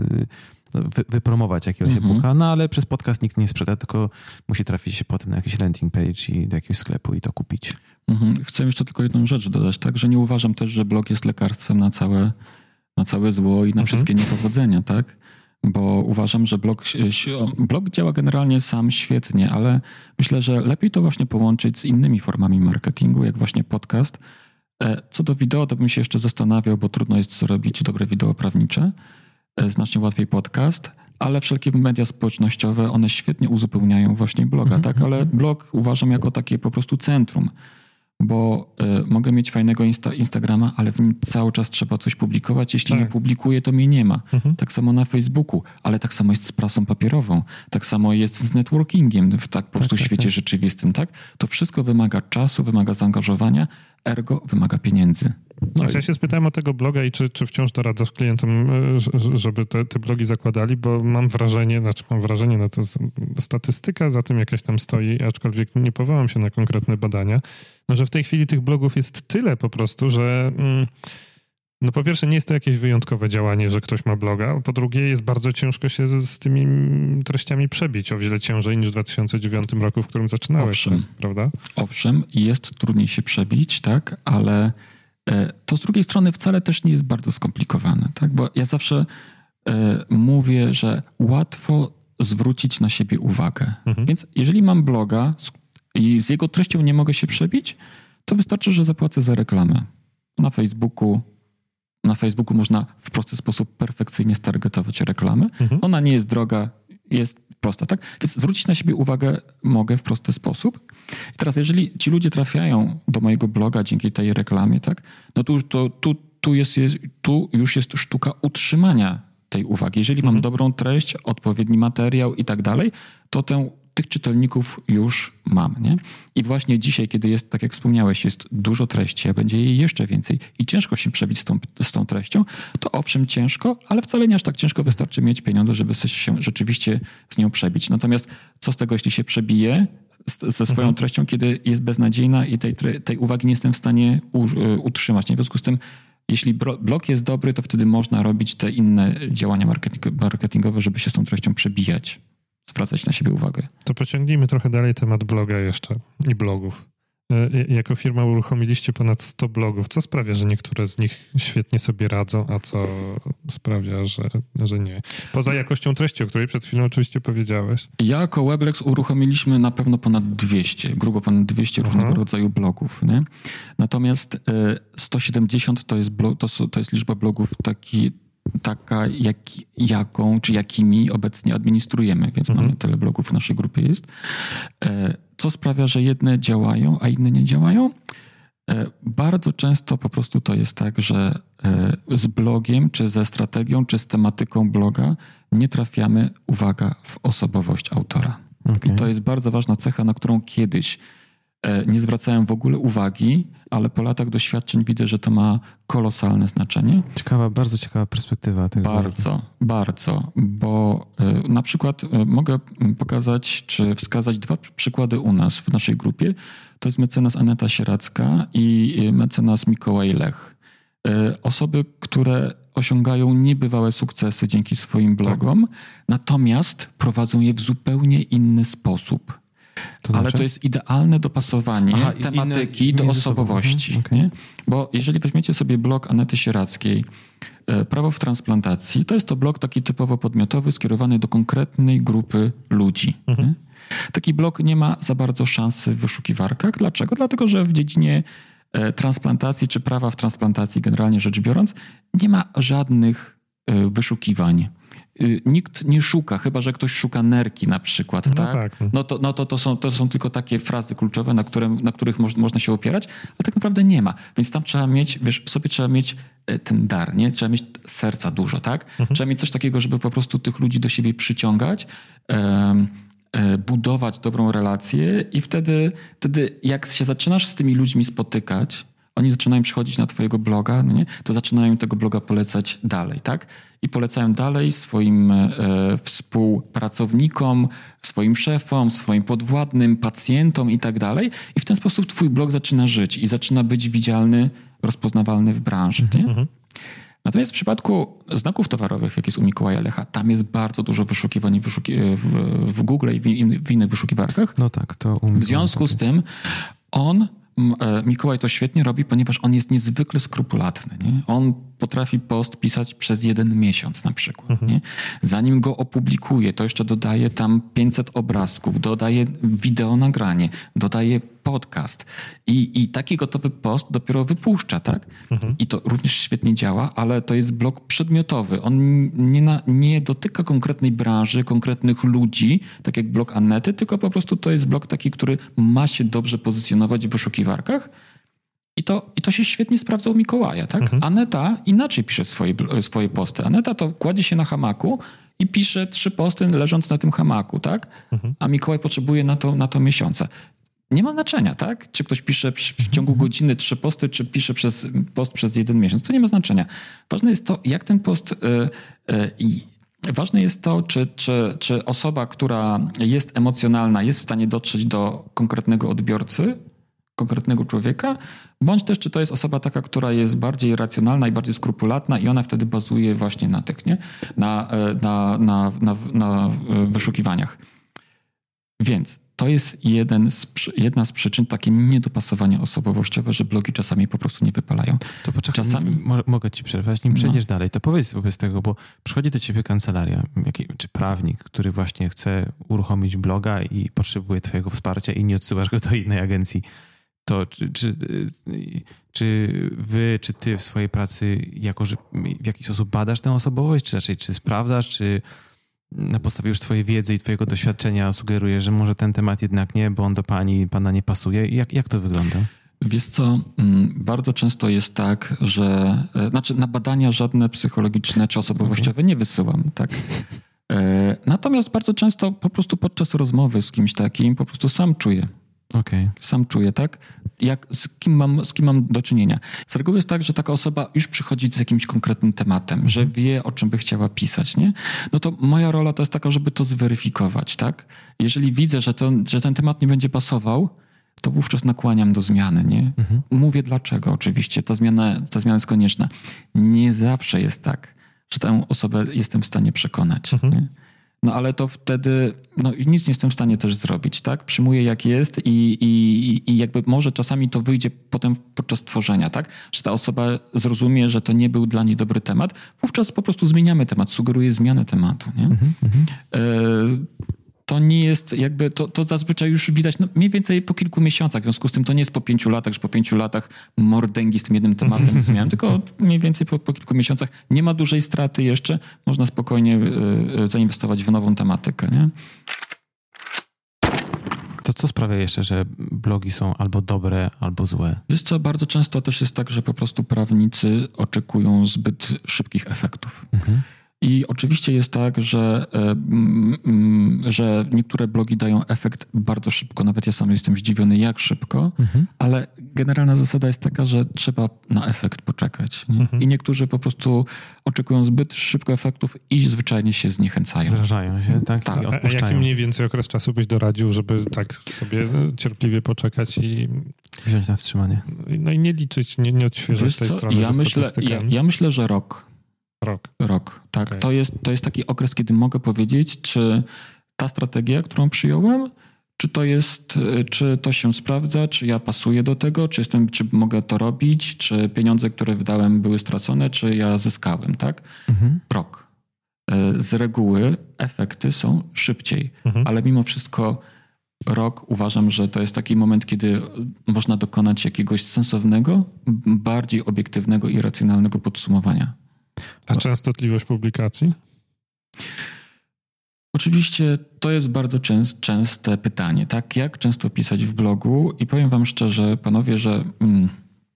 wy, wypromować jakiegoś mm-hmm. e-booka, no ale przez podcast nikt nie sprzeda, tylko musi trafić się potem na jakiś landing page i do jakiegoś sklepu i to kupić. Mm-hmm. Chcę jeszcze tylko jedną rzecz dodać, tak, że nie uważam też, że blog jest lekarstwem na całe, na całe zło i na mm-hmm. wszystkie niepowodzenia, tak? Bo uważam, że blog, blog działa generalnie sam świetnie, ale myślę, że lepiej to właśnie połączyć z innymi formami marketingu, jak właśnie podcast. Co do wideo, to bym się jeszcze zastanawiał, bo trudno jest zrobić dobre wideo prawnicze. Znacznie łatwiej podcast, ale wszelkie media społecznościowe, one świetnie uzupełniają właśnie bloga, mm-hmm. tak? Ale blog uważam jako takie po prostu centrum, bo y, mogę mieć fajnego insta, Instagrama, ale w nim cały czas trzeba coś publikować. Jeśli tak. nie publikuję, to mnie nie ma. Mhm. Tak samo na Facebooku, ale tak samo jest z prasą papierową. Tak samo jest z networkingiem w tak po prostu tak, świecie tak. rzeczywistym, tak? To wszystko wymaga czasu, wymaga zaangażowania, ergo wymaga pieniędzy. No i... Ja się spytałem o tego bloga i czy, czy wciąż doradzasz klientom, żeby te, te blogi zakładali, bo mam wrażenie, znaczy mam wrażenie, no to statystyka za tym jakaś tam stoi, aczkolwiek nie powołam się na konkretne badania, no że w tej chwili tych blogów jest tyle po prostu, że mm, no po pierwsze nie jest to jakieś wyjątkowe działanie, że ktoś ma bloga, po drugie jest bardzo ciężko się z, z tymi treściami przebić, o wiele ciężej niż w dwa tysiące dziewiątym roku, w którym zaczynałeś, Owszem. Tak, prawda? Owszem, jest trudniej się przebić, tak, ale to z drugiej strony wcale też nie jest bardzo skomplikowane, tak? Bo ja zawsze e, mówię, że łatwo zwrócić na siebie uwagę. Mhm. Więc jeżeli mam bloga z, i z jego treścią nie mogę się przebić, to wystarczy, że zapłacę za reklamę. Na Facebooku, na Facebooku można w prosty sposób perfekcyjnie stargetować reklamę. Mhm. Ona nie jest droga, jest prosta, tak? Więc zwrócić na siebie uwagę mogę w prosty sposób. I teraz, jeżeli ci ludzie trafiają do mojego bloga dzięki tej reklamie, tak? No to, to tu, tu, jest, jest, tu już jest sztuka utrzymania tej uwagi. Jeżeli mhm. mam dobrą treść, odpowiedni materiał i tak dalej, to tę, tych czytelników już mam, nie? I właśnie dzisiaj, kiedy jest, tak jak wspomniałeś, jest dużo treści, a będzie jej jeszcze więcej i ciężko się przebić z tą, z tą treścią, to owszem ciężko, ale wcale nie aż tak ciężko, wystarczy mieć pieniądze, żeby się rzeczywiście z nią przebić. Natomiast co z tego, jeśli się przebije z, ze swoją mhm. treścią, kiedy jest beznadziejna i tej, tej uwagi nie jestem w stanie u, utrzymać. Nie? W związku z tym, jeśli blog jest dobry, to wtedy można robić te inne działania marketing, marketingowe, żeby się z tą treścią przebijać. Zwracać na siebie uwagę. To pociągnijmy trochę dalej temat bloga jeszcze i blogów. Jako firma uruchomiliście ponad sto blogów. Co sprawia, że niektóre z nich świetnie sobie radzą, a co sprawia, że, że nie? Poza jakością treści, o której przed chwilą oczywiście powiedziałeś. Jako Weblex uruchomiliśmy na pewno ponad dwieście, grubo ponad dwieście Aha. różnego rodzaju blogów. Nie? Natomiast sto siedemdziesiąt to jest, blog, to, to jest liczba blogów taki taka, jak, jaką czy jakimi obecnie administrujemy, więc Mhm. mamy tyle blogów w naszej grupie jest. Co sprawia, że jedne działają, a inne nie działają? Bardzo często po prostu to jest tak, że z blogiem, czy ze strategią, czy z tematyką bloga nie trafiamy, uwaga, w osobowość autora. Okay. I to jest bardzo ważna cecha, na którą kiedyś nie zwracałem w ogóle uwagi, ale po latach doświadczeń widzę, że to ma kolosalne znaczenie. Ciekawa, bardzo ciekawa perspektywa tego. Bardzo, bardzo, bo y, na przykład y, mogę pokazać, czy wskazać dwa przykłady u nas w naszej grupie. To jest mecenas Aneta Sieracka i y, mecenas Mikołaj Lech. Y, osoby, które osiągają niebywałe sukcesy dzięki swoim blogom, tak. Natomiast prowadzą je w zupełnie inny sposób. To znaczy? Ale to jest idealne dopasowanie Aha, tematyki inne, do osobowości. Mhm, okay. Nie? Bo jeżeli weźmiecie sobie blog Anety Sierackiej, Prawo w transplantacji, to jest to blog taki typowo podmiotowy, skierowany do konkretnej grupy ludzi. Mhm. Taki blog nie ma za bardzo szansy w wyszukiwarkach. Dlaczego? Dlatego, że w dziedzinie transplantacji czy prawa w transplantacji, generalnie rzecz biorąc, nie ma żadnych wyszukiwań. Nikt nie szuka, chyba że ktoś szuka nerki na przykład, no tak? tak. No to, no to, to, są, to są tylko takie frazy kluczowe, na, które, na których moż, można się opierać, ale tak naprawdę nie ma. Więc tam trzeba mieć, wiesz, w sobie trzeba mieć ten dar, nie? Trzeba mieć serca dużo, tak? Mhm. Trzeba mieć coś takiego, żeby po prostu tych ludzi do siebie przyciągać, um, budować dobrą relację i wtedy, wtedy jak się zaczynasz z tymi ludźmi spotykać, oni zaczynają przychodzić na twojego bloga, no nie? To zaczynają tego bloga polecać dalej, tak? I polecają dalej swoim e, współpracownikom, swoim szefom, swoim podwładnym, pacjentom i tak dalej. I w ten sposób twój blog zaczyna żyć i zaczyna być widzialny, rozpoznawalny w branży, nie? Mhm. Natomiast w przypadku znaków towarowych, jak jest u Mikołaja Lecha, tam jest bardzo dużo wyszukiwań wyszuki w, w Google i w, in, w innych wyszukiwarkach. No tak, to u W związku z tym on, Mikołaj to świetnie robi, ponieważ on jest niezwykle skrupulatny. Nie? On potrafi post pisać przez jeden miesiąc na przykład. Mhm. Nie? Zanim go opublikuje, to jeszcze dodaje tam pięćset obrazków, dodaje wideo nagranie, dodaje podcast i, i taki gotowy post dopiero wypuszcza, tak? Mhm. I to również świetnie działa, ale to jest blog przedmiotowy. On nie, na, nie dotyka konkretnej branży, konkretnych ludzi, tak jak blog Anety, tylko po prostu to jest blog taki, który ma się dobrze pozycjonować w wyszukiwarkach. I to, I to się świetnie sprawdza u Mikołaja, tak? Mhm. Aneta inaczej pisze swoje, swoje posty. Aneta to kładzie się na hamaku i pisze trzy posty leżąc na tym hamaku, tak? Mhm. A Mikołaj potrzebuje na to, na to miesiąca. Nie ma znaczenia, tak? Czy ktoś pisze w, w ciągu godziny trzy posty, czy pisze przez post przez jeden miesiąc. To nie ma znaczenia. Ważne jest to, jak ten post... Yy, yy, ważne jest to, czy, czy, czy osoba, która jest emocjonalna, jest w stanie dotrzeć do konkretnego odbiorcy, konkretnego człowieka, bądź też czy to jest osoba taka, która jest bardziej racjonalna i bardziej skrupulatna i ona wtedy bazuje właśnie na tych, nie? Na, na, na, na, na wyszukiwaniach. Więc to jest jeden z, jedna z przyczyn, takie niedopasowanie osobowościowe, że blogi czasami po prostu nie wypalają. To poczekaj, czasami... mo- mogę ci przerwać, nim przejdziesz no. dalej, to powiedz wobec tego, bo przychodzi do ciebie kancelaria, jaki, czy prawnik, który właśnie chce uruchomić bloga i potrzebuje twojego wsparcia i nie odsyłasz go do innej agencji. To czy, czy, czy wy, czy ty w swojej pracy jako, że w jakiś sposób badasz tę osobowość, czy raczej czy sprawdzasz, czy na podstawie już twojej wiedzy i twojego doświadczenia sugerujesz, że może ten temat jednak nie, bo on do pani, pana nie pasuje? Jak, jak to wygląda? Wiesz co, bardzo często jest tak, że znaczy na badania żadne psychologiczne czy osobowościowe okay. nie wysyłam, tak? Natomiast bardzo często po prostu podczas rozmowy z kimś takim po prostu sam czuję. Okay. Sam czuję, tak? Jak, z, kim mam, z kim mam do czynienia. Z reguły jest tak, że taka osoba już przychodzi z jakimś konkretnym tematem, mm-hmm. że wie, o czym by chciała pisać, nie? No to moja rola to jest taka, żeby to zweryfikować, tak? Jeżeli widzę, że, to, że ten temat nie będzie pasował, to wówczas nakłaniam do zmiany, nie? Mm-hmm. Mówię dlaczego oczywiście, ta zmiana, ta zmiana jest konieczna. Nie zawsze jest tak, że tę osobę jestem w stanie przekonać, mm-hmm. nie? No ale to wtedy no, nic nie jestem w stanie też zrobić, tak? Przyjmuję jak jest i, i, i jakby może czasami to wyjdzie potem podczas tworzenia, tak? Że ta osoba zrozumie, że to nie był dla niej dobry temat. Wówczas po prostu zmieniamy temat, sugeruję zmianę tematu, nie? Mm-hmm. to nie jest jakby, to, to zazwyczaj już widać no, mniej więcej po kilku miesiącach, w związku z tym to nie jest po pięciu latach, że po pięciu latach mordęgi z tym jednym tematem zmieniałem, tylko mniej więcej po, po kilku miesiącach. Nie ma dużej straty jeszcze, można spokojnie y, zainwestować w nową tematykę, nie? To co sprawia jeszcze, że blogi są albo dobre, albo złe? Wiesz co, bardzo często też jest tak, że po prostu prawnicy oczekują zbyt szybkich efektów. Mhm. I oczywiście jest tak, że, y, y, że niektóre blogi dają efekt bardzo szybko, nawet ja sam jestem zdziwiony, jak szybko, mhm. ale generalna zasada jest taka, że trzeba na efekt poczekać. Nie? Mhm. I niektórzy po prostu oczekują zbyt szybko efektów i zwyczajnie się zniechęcają. Zrażają się, tak? tak. I odpuszczają. A jaki mniej więcej okres czasu byś doradził, żeby tak sobie cierpliwie poczekać i... wziąć na wstrzymanie. No i nie liczyć, nie, nie odświeżać Wiesz tej co? strony ja ze myślę, ja, ja myślę, że rok. Rok. Rok, tak. Okay. To jest, to jest taki okres, kiedy mogę powiedzieć, czy ta strategia, którą przyjąłem, czy to jest, czy to się sprawdza, czy ja pasuję do tego, czy jestem, czy mogę to robić, czy pieniądze, które wydałem, były stracone, czy ja zyskałem, tak? Mhm. Rok. Z reguły efekty są szybciej, mhm. ale mimo wszystko rok uważam, że to jest taki moment, kiedy można dokonać jakiegoś sensownego, bardziej obiektywnego i racjonalnego podsumowania. A częstotliwość publikacji? Oczywiście to jest bardzo częst, częste pytanie, tak? Jak często pisać w blogu? I powiem wam szczerze, panowie, że mm,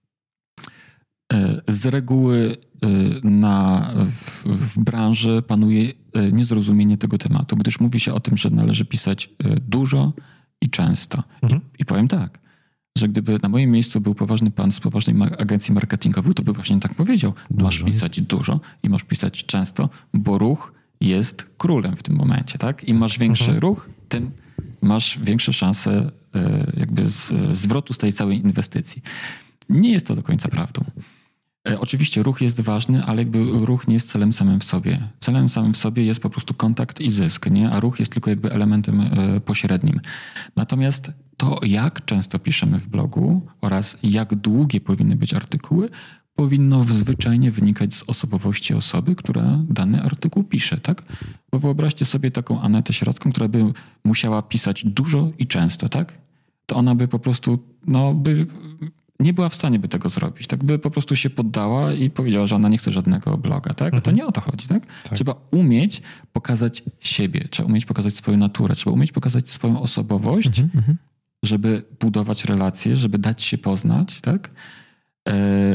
z reguły na, w, w branży panuje niezrozumienie tego tematu, gdyż mówi się o tym, że należy pisać dużo i często. Mhm. I, I powiem tak, że gdyby na moim miejscu był poważny pan z poważnej ma- agencji marketingowej, to by właśnie tak powiedział. Dużo. Masz pisać dużo i masz pisać często, bo ruch jest królem w tym momencie, tak? Im masz większy mhm. ruch, tym masz większe szanse y, jakby z, zwrotu z tej całej inwestycji. Nie jest to do końca prawdą. E, oczywiście ruch jest ważny, ale jakby ruch nie jest celem samym w sobie. Celem samym w sobie jest po prostu kontakt i zysk, nie? A ruch jest tylko jakby elementem e, pośrednim. Natomiast to, jak często piszemy w blogu oraz jak długie powinny być artykuły, powinno zwyczajnie wynikać z osobowości osoby, która dany artykuł pisze, tak? Bo wyobraźcie sobie taką Anetę Sieradzką, która by musiała pisać dużo i często, tak? To ona by po prostu, no, by nie była w stanie by tego zrobić, tak? By po prostu się poddała i powiedziała, że ona nie chce żadnego bloga, tak? A to nie o to chodzi, tak? tak? Trzeba umieć pokazać siebie, trzeba umieć pokazać swoją naturę, trzeba umieć pokazać swoją osobowość, mhm, żeby budować relacje, żeby dać się poznać, tak? Yy,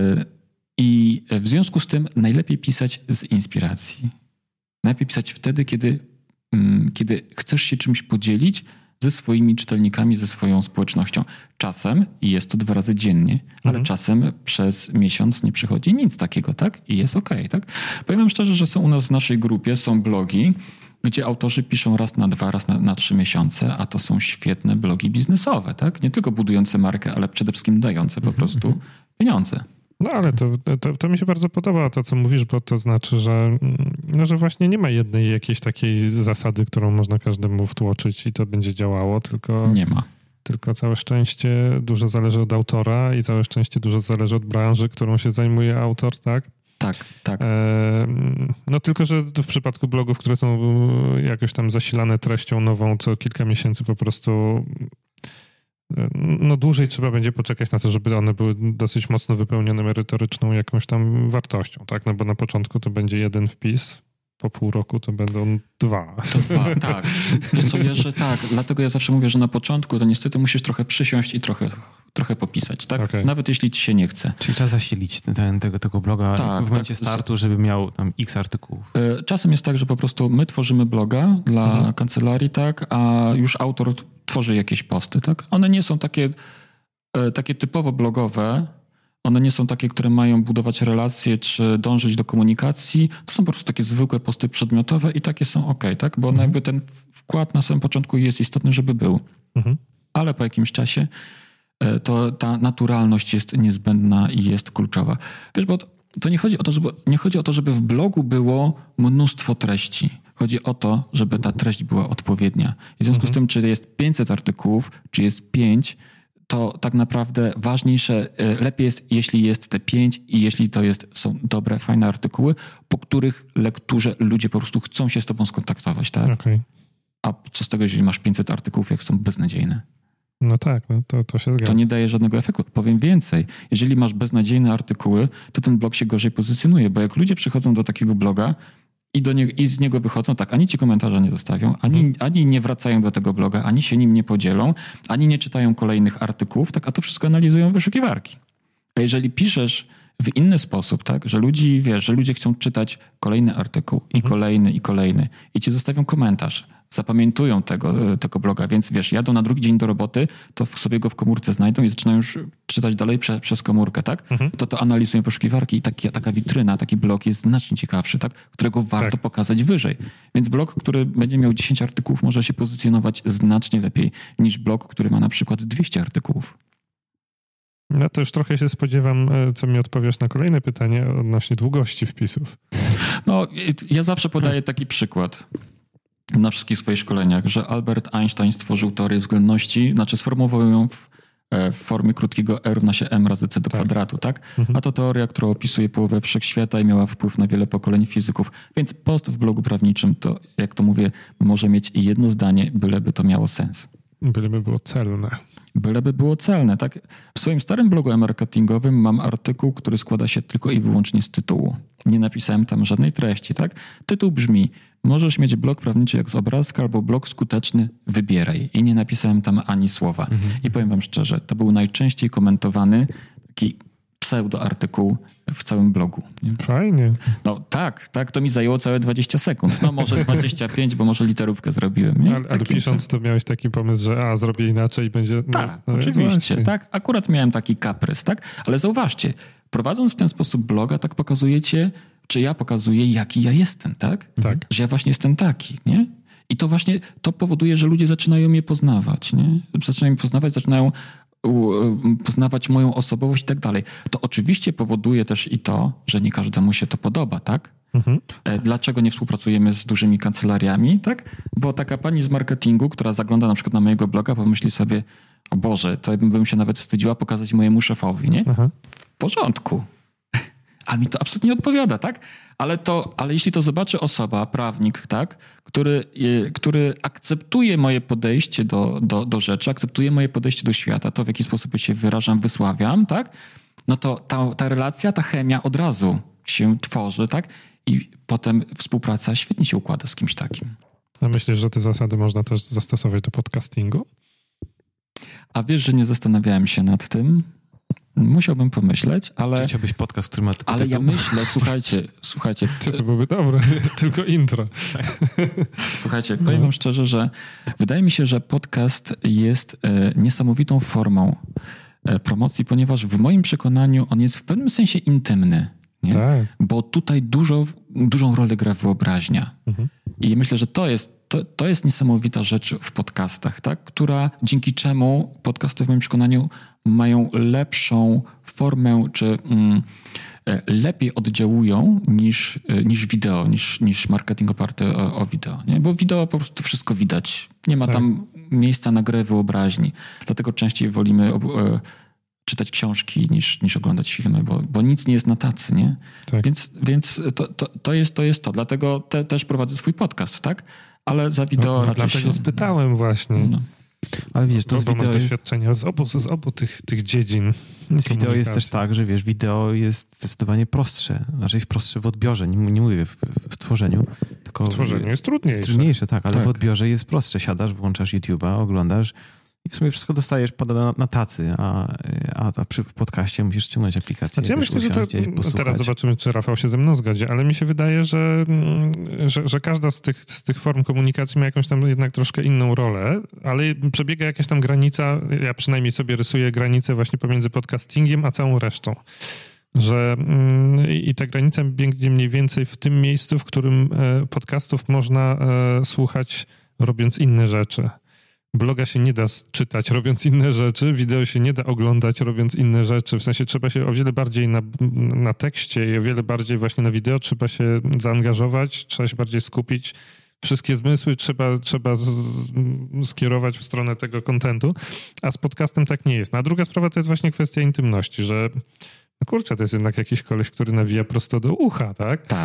I w związku z tym najlepiej pisać z inspiracji. Najlepiej pisać wtedy, kiedy, mm, kiedy chcesz się czymś podzielić ze swoimi czytelnikami, ze swoją społecznością. Czasem jest to dwa razy dziennie, mhm. ale czasem przez miesiąc nie przychodzi nic takiego, tak? I jest okej, okay, tak? Powiem wam szczerze, że są u nas w naszej grupie, są blogi, gdzie autorzy piszą raz na dwa, raz na, na trzy miesiące, a to są świetne blogi biznesowe, tak? Nie tylko budujące markę, ale przede wszystkim dające po prostu pieniądze. No ale to, to, to mi się bardzo podoba to, co mówisz, bo to znaczy, że, no, że właśnie nie ma jednej jakiejś takiej zasady, którą można każdemu wtłoczyć i to będzie działało, tylko... Nie ma. Tylko całe szczęście dużo zależy od autora i całe szczęście dużo zależy od branży, którą się zajmuje autor, tak? Tak, tak. E, no tylko, że w przypadku blogów, które są jakoś tam zasilane treścią nową co kilka miesięcy po prostu... No dłużej trzeba będzie poczekać na to, żeby one były dosyć mocno wypełnione merytoryczną jakąś tam wartością, tak? No bo na początku to będzie jeden wpis, po pół roku to będą dwa. To dwa, tak. Wiesz co, Jerzy, tak. Dlatego ja zawsze mówię, że na początku to niestety musisz trochę przysiąść i trochę, trochę popisać, tak? Okay. Nawet jeśli ci się nie chce. Czyli trzeba zasilić ten, tego, tego bloga tak, w momencie tak. startu, żeby miał tam x artykułów. Czasem jest tak, że po prostu my tworzymy bloga dla mhm. kancelarii, tak? A już autor tworzy jakieś posty, tak? One nie są takie, takie typowo blogowe, one nie są takie, które mają budować relacje czy dążyć do komunikacji. To są po prostu takie zwykłe posty przedmiotowe i takie są ok, tak? Bo mhm. jakby ten wkład na samym początku jest istotny, żeby był. Mhm. Ale po jakimś czasie to ta naturalność jest niezbędna i jest kluczowa. Wiesz, bo to nie chodzi o to, żeby, nie chodzi o to, żeby w blogu było mnóstwo treści. Chodzi o to, żeby ta treść była odpowiednia. I w związku mhm. z tym, czy jest pięćset artykułów, czy jest pięć, to tak naprawdę ważniejsze, lepiej jest, jeśli jest te pięć i jeśli to jest, są dobre, fajne artykuły, po których lekturze ludzie po prostu chcą się z tobą skontaktować, tak? Okay. A co z tego, jeżeli masz pięćset artykułów, jak są beznadziejne? No tak, no to, to się zgadza. To nie daje żadnego efektu. Powiem więcej. Jeżeli masz beznadziejne artykuły, to ten blog się gorzej pozycjonuje, bo jak ludzie przychodzą do takiego bloga i, do nie, i z niego wychodzą, tak, ani ci komentarza nie zostawią, ani, hmm. ani nie wracają do tego bloga, ani się nim nie podzielą, ani nie czytają kolejnych artykułów, tak, a to wszystko analizują wyszukiwarki. A jeżeli piszesz w inny sposób, tak, że ludzi, wiesz, że ludzie chcą czytać kolejny artykuł i kolejny, i kolejny i ci zostawią komentarz, zapamiętują tego, tego bloga, więc wiesz, jadą na drugi dzień do roboty, to sobie go w komórce znajdą i zaczynają już czytać dalej prze, przez komórkę, tak? Mhm. To to analizują wyszukiwarki i taki, taka witryna, taki blog jest znacznie ciekawszy, tak? Którego warto tak. pokazać wyżej. Więc blog, który będzie miał dziesięć artykułów, może się pozycjonować znacznie lepiej niż blog, który ma na przykład dwieście artykułów. No to już trochę się spodziewam, co mi odpowiesz na kolejne pytanie odnośnie długości wpisów. No, ja zawsze podaję taki przykład na wszystkich swoich szkoleniach, że Albert Einstein stworzył teorię względności, znaczy sformułował ją w, w formie krótkiego R równa się m razy c do tak. kwadratu, tak? Mhm. A to teoria, która opisuje połowę wszechświata i miała wpływ na wiele pokoleń fizyków. Więc post w blogu prawniczym to, jak to mówię, może mieć jedno zdanie, byleby to miało sens. Byleby było celne. Byleby było celne, tak? W swoim starym blogu e-marketingowym mam artykuł, który składa się tylko i wyłącznie z tytułu. Nie napisałem tam żadnej treści, tak? Tytuł brzmi: możesz mieć blog prawniczy jak z obrazka albo blog skuteczny, wybieraj. I nie napisałem tam ani słowa. Mhm. I powiem wam szczerze, to był najczęściej komentowany taki pseudoartykuł w całym blogu. Nie? Fajnie. No tak, tak, to mi zajęło całe dwadzieścia sekund. No może dwadzieścia pięć, bo może literówkę zrobiłem. Nie? Ale, ale pisząc to miałeś taki pomysł, że a, zrobię inaczej i będzie... Tak, no, no oczywiście, tak. Akurat miałem taki kaprys, tak? Ale zauważcie, prowadząc w ten sposób bloga, tak pokazujecie, czy ja pokazuję, jaki ja jestem, tak? Tak. Że ja właśnie jestem taki, nie? I to właśnie, to powoduje, że ludzie zaczynają mnie poznawać, nie? Zaczynają mnie poznawać, zaczynają poznawać moją osobowość i tak dalej. To oczywiście powoduje też i to, że nie każdemu się to podoba, tak? Mhm. Dlaczego nie współpracujemy z dużymi kancelariami, tak? Bo taka pani z marketingu, która zagląda na przykład na mojego bloga, pomyśli sobie: o Boże, to bym się nawet wstydziła pokazać mojemu szefowi, nie? Aha. W porządku. A mi to absolutnie nie odpowiada, tak? Ale to, ale jeśli to zobaczy osoba, prawnik, tak? Który, który akceptuje moje podejście do, do, do rzeczy, akceptuje moje podejście do świata, to w jaki sposób się wyrażam, wysławiam, tak? No to ta, ta relacja, ta chemia od razu się tworzy, tak? I potem współpraca świetnie się układa z kimś takim. A myślisz, że te zasady można też zastosować do podcastingu? A wiesz, że nie zastanawiałem się nad tym. Musiałbym pomyśleć, ale... Czy chciałbyś podcast, który ma tylko Ale tytuł? ja myślę, słuchajcie, słuchajcie... To, to byłoby dobre, tylko intro. Słuchajcie, powiem wam szczerze, że wydaje mi się, że podcast jest e, niesamowitą formą e, promocji, ponieważ w moim przekonaniu on jest w pewnym sensie intymny. Nie? Tak. Bo tutaj dużo, dużą rolę gra wyobraźnia. Mhm. I myślę, że to jest, to, to jest niesamowita rzecz w podcastach, tak? Która dzięki czemu podcasty w moim przekonaniu mają lepszą formę, czy mm, lepiej oddziałują niż, niż wideo, niż, niż marketing oparty o, o wideo. Nie? Bo wideo po prostu wszystko widać. Nie ma tak. tam miejsca na grę wyobraźni. Dlatego częściej wolimy ob, e, czytać książki niż, niż oglądać filmy, bo, bo nic nie jest na tacy, nie? Tak. Więc, więc to, to, to, jest, to jest to. Dlatego te, też prowadzę swój podcast, tak? Ale za wideo no, raczej dlatego się... spytałem właśnie. No. Ale wiesz, to bo, z bo wideo masz jest... doświadczenia z obu, z obu tych, tych dziedzin. Z wideo jest też tak, że wiesz, wideo jest zdecydowanie prostsze. Znaczy prostsze w odbiorze, nie, nie mówię w, w tworzeniu. Tylko w tworzeniu jest trudniejsze. Trudniejsze, tak, ale tak. w odbiorze jest prostsze. Siadasz, włączasz YouTube'a, oglądasz i w sumie wszystko dostajesz, pada na, na tacy, a, a, a przy podcaście musisz ściągnąć aplikację. Znaczy ja myślę, że to, teraz zobaczymy, czy Rafał się ze mną zgodzi, ale mi się wydaje, że, że, że każda z tych, z tych form komunikacji ma jakąś tam jednak troszkę inną rolę, ale przebiega jakaś tam granica, ja przynajmniej sobie rysuję granicę właśnie pomiędzy podcastingiem a całą resztą. Że mm, i ta granica biegnie mniej więcej w tym miejscu, w którym e, podcastów można e, słuchać robiąc inne rzeczy. Bloga się nie da czytać robiąc inne rzeczy, wideo się nie da oglądać robiąc inne rzeczy. W sensie trzeba się o wiele bardziej na, na tekście i o wiele bardziej właśnie na wideo trzeba się zaangażować, trzeba się bardziej skupić. Wszystkie zmysły trzeba, trzeba z, skierować w stronę tego kontentu, a z podcastem tak nie jest. No, a druga sprawa to jest właśnie kwestia intymności, że no kurczę, to jest jednak jakiś koleś, który nawija prosto do ucha, tak? Tak.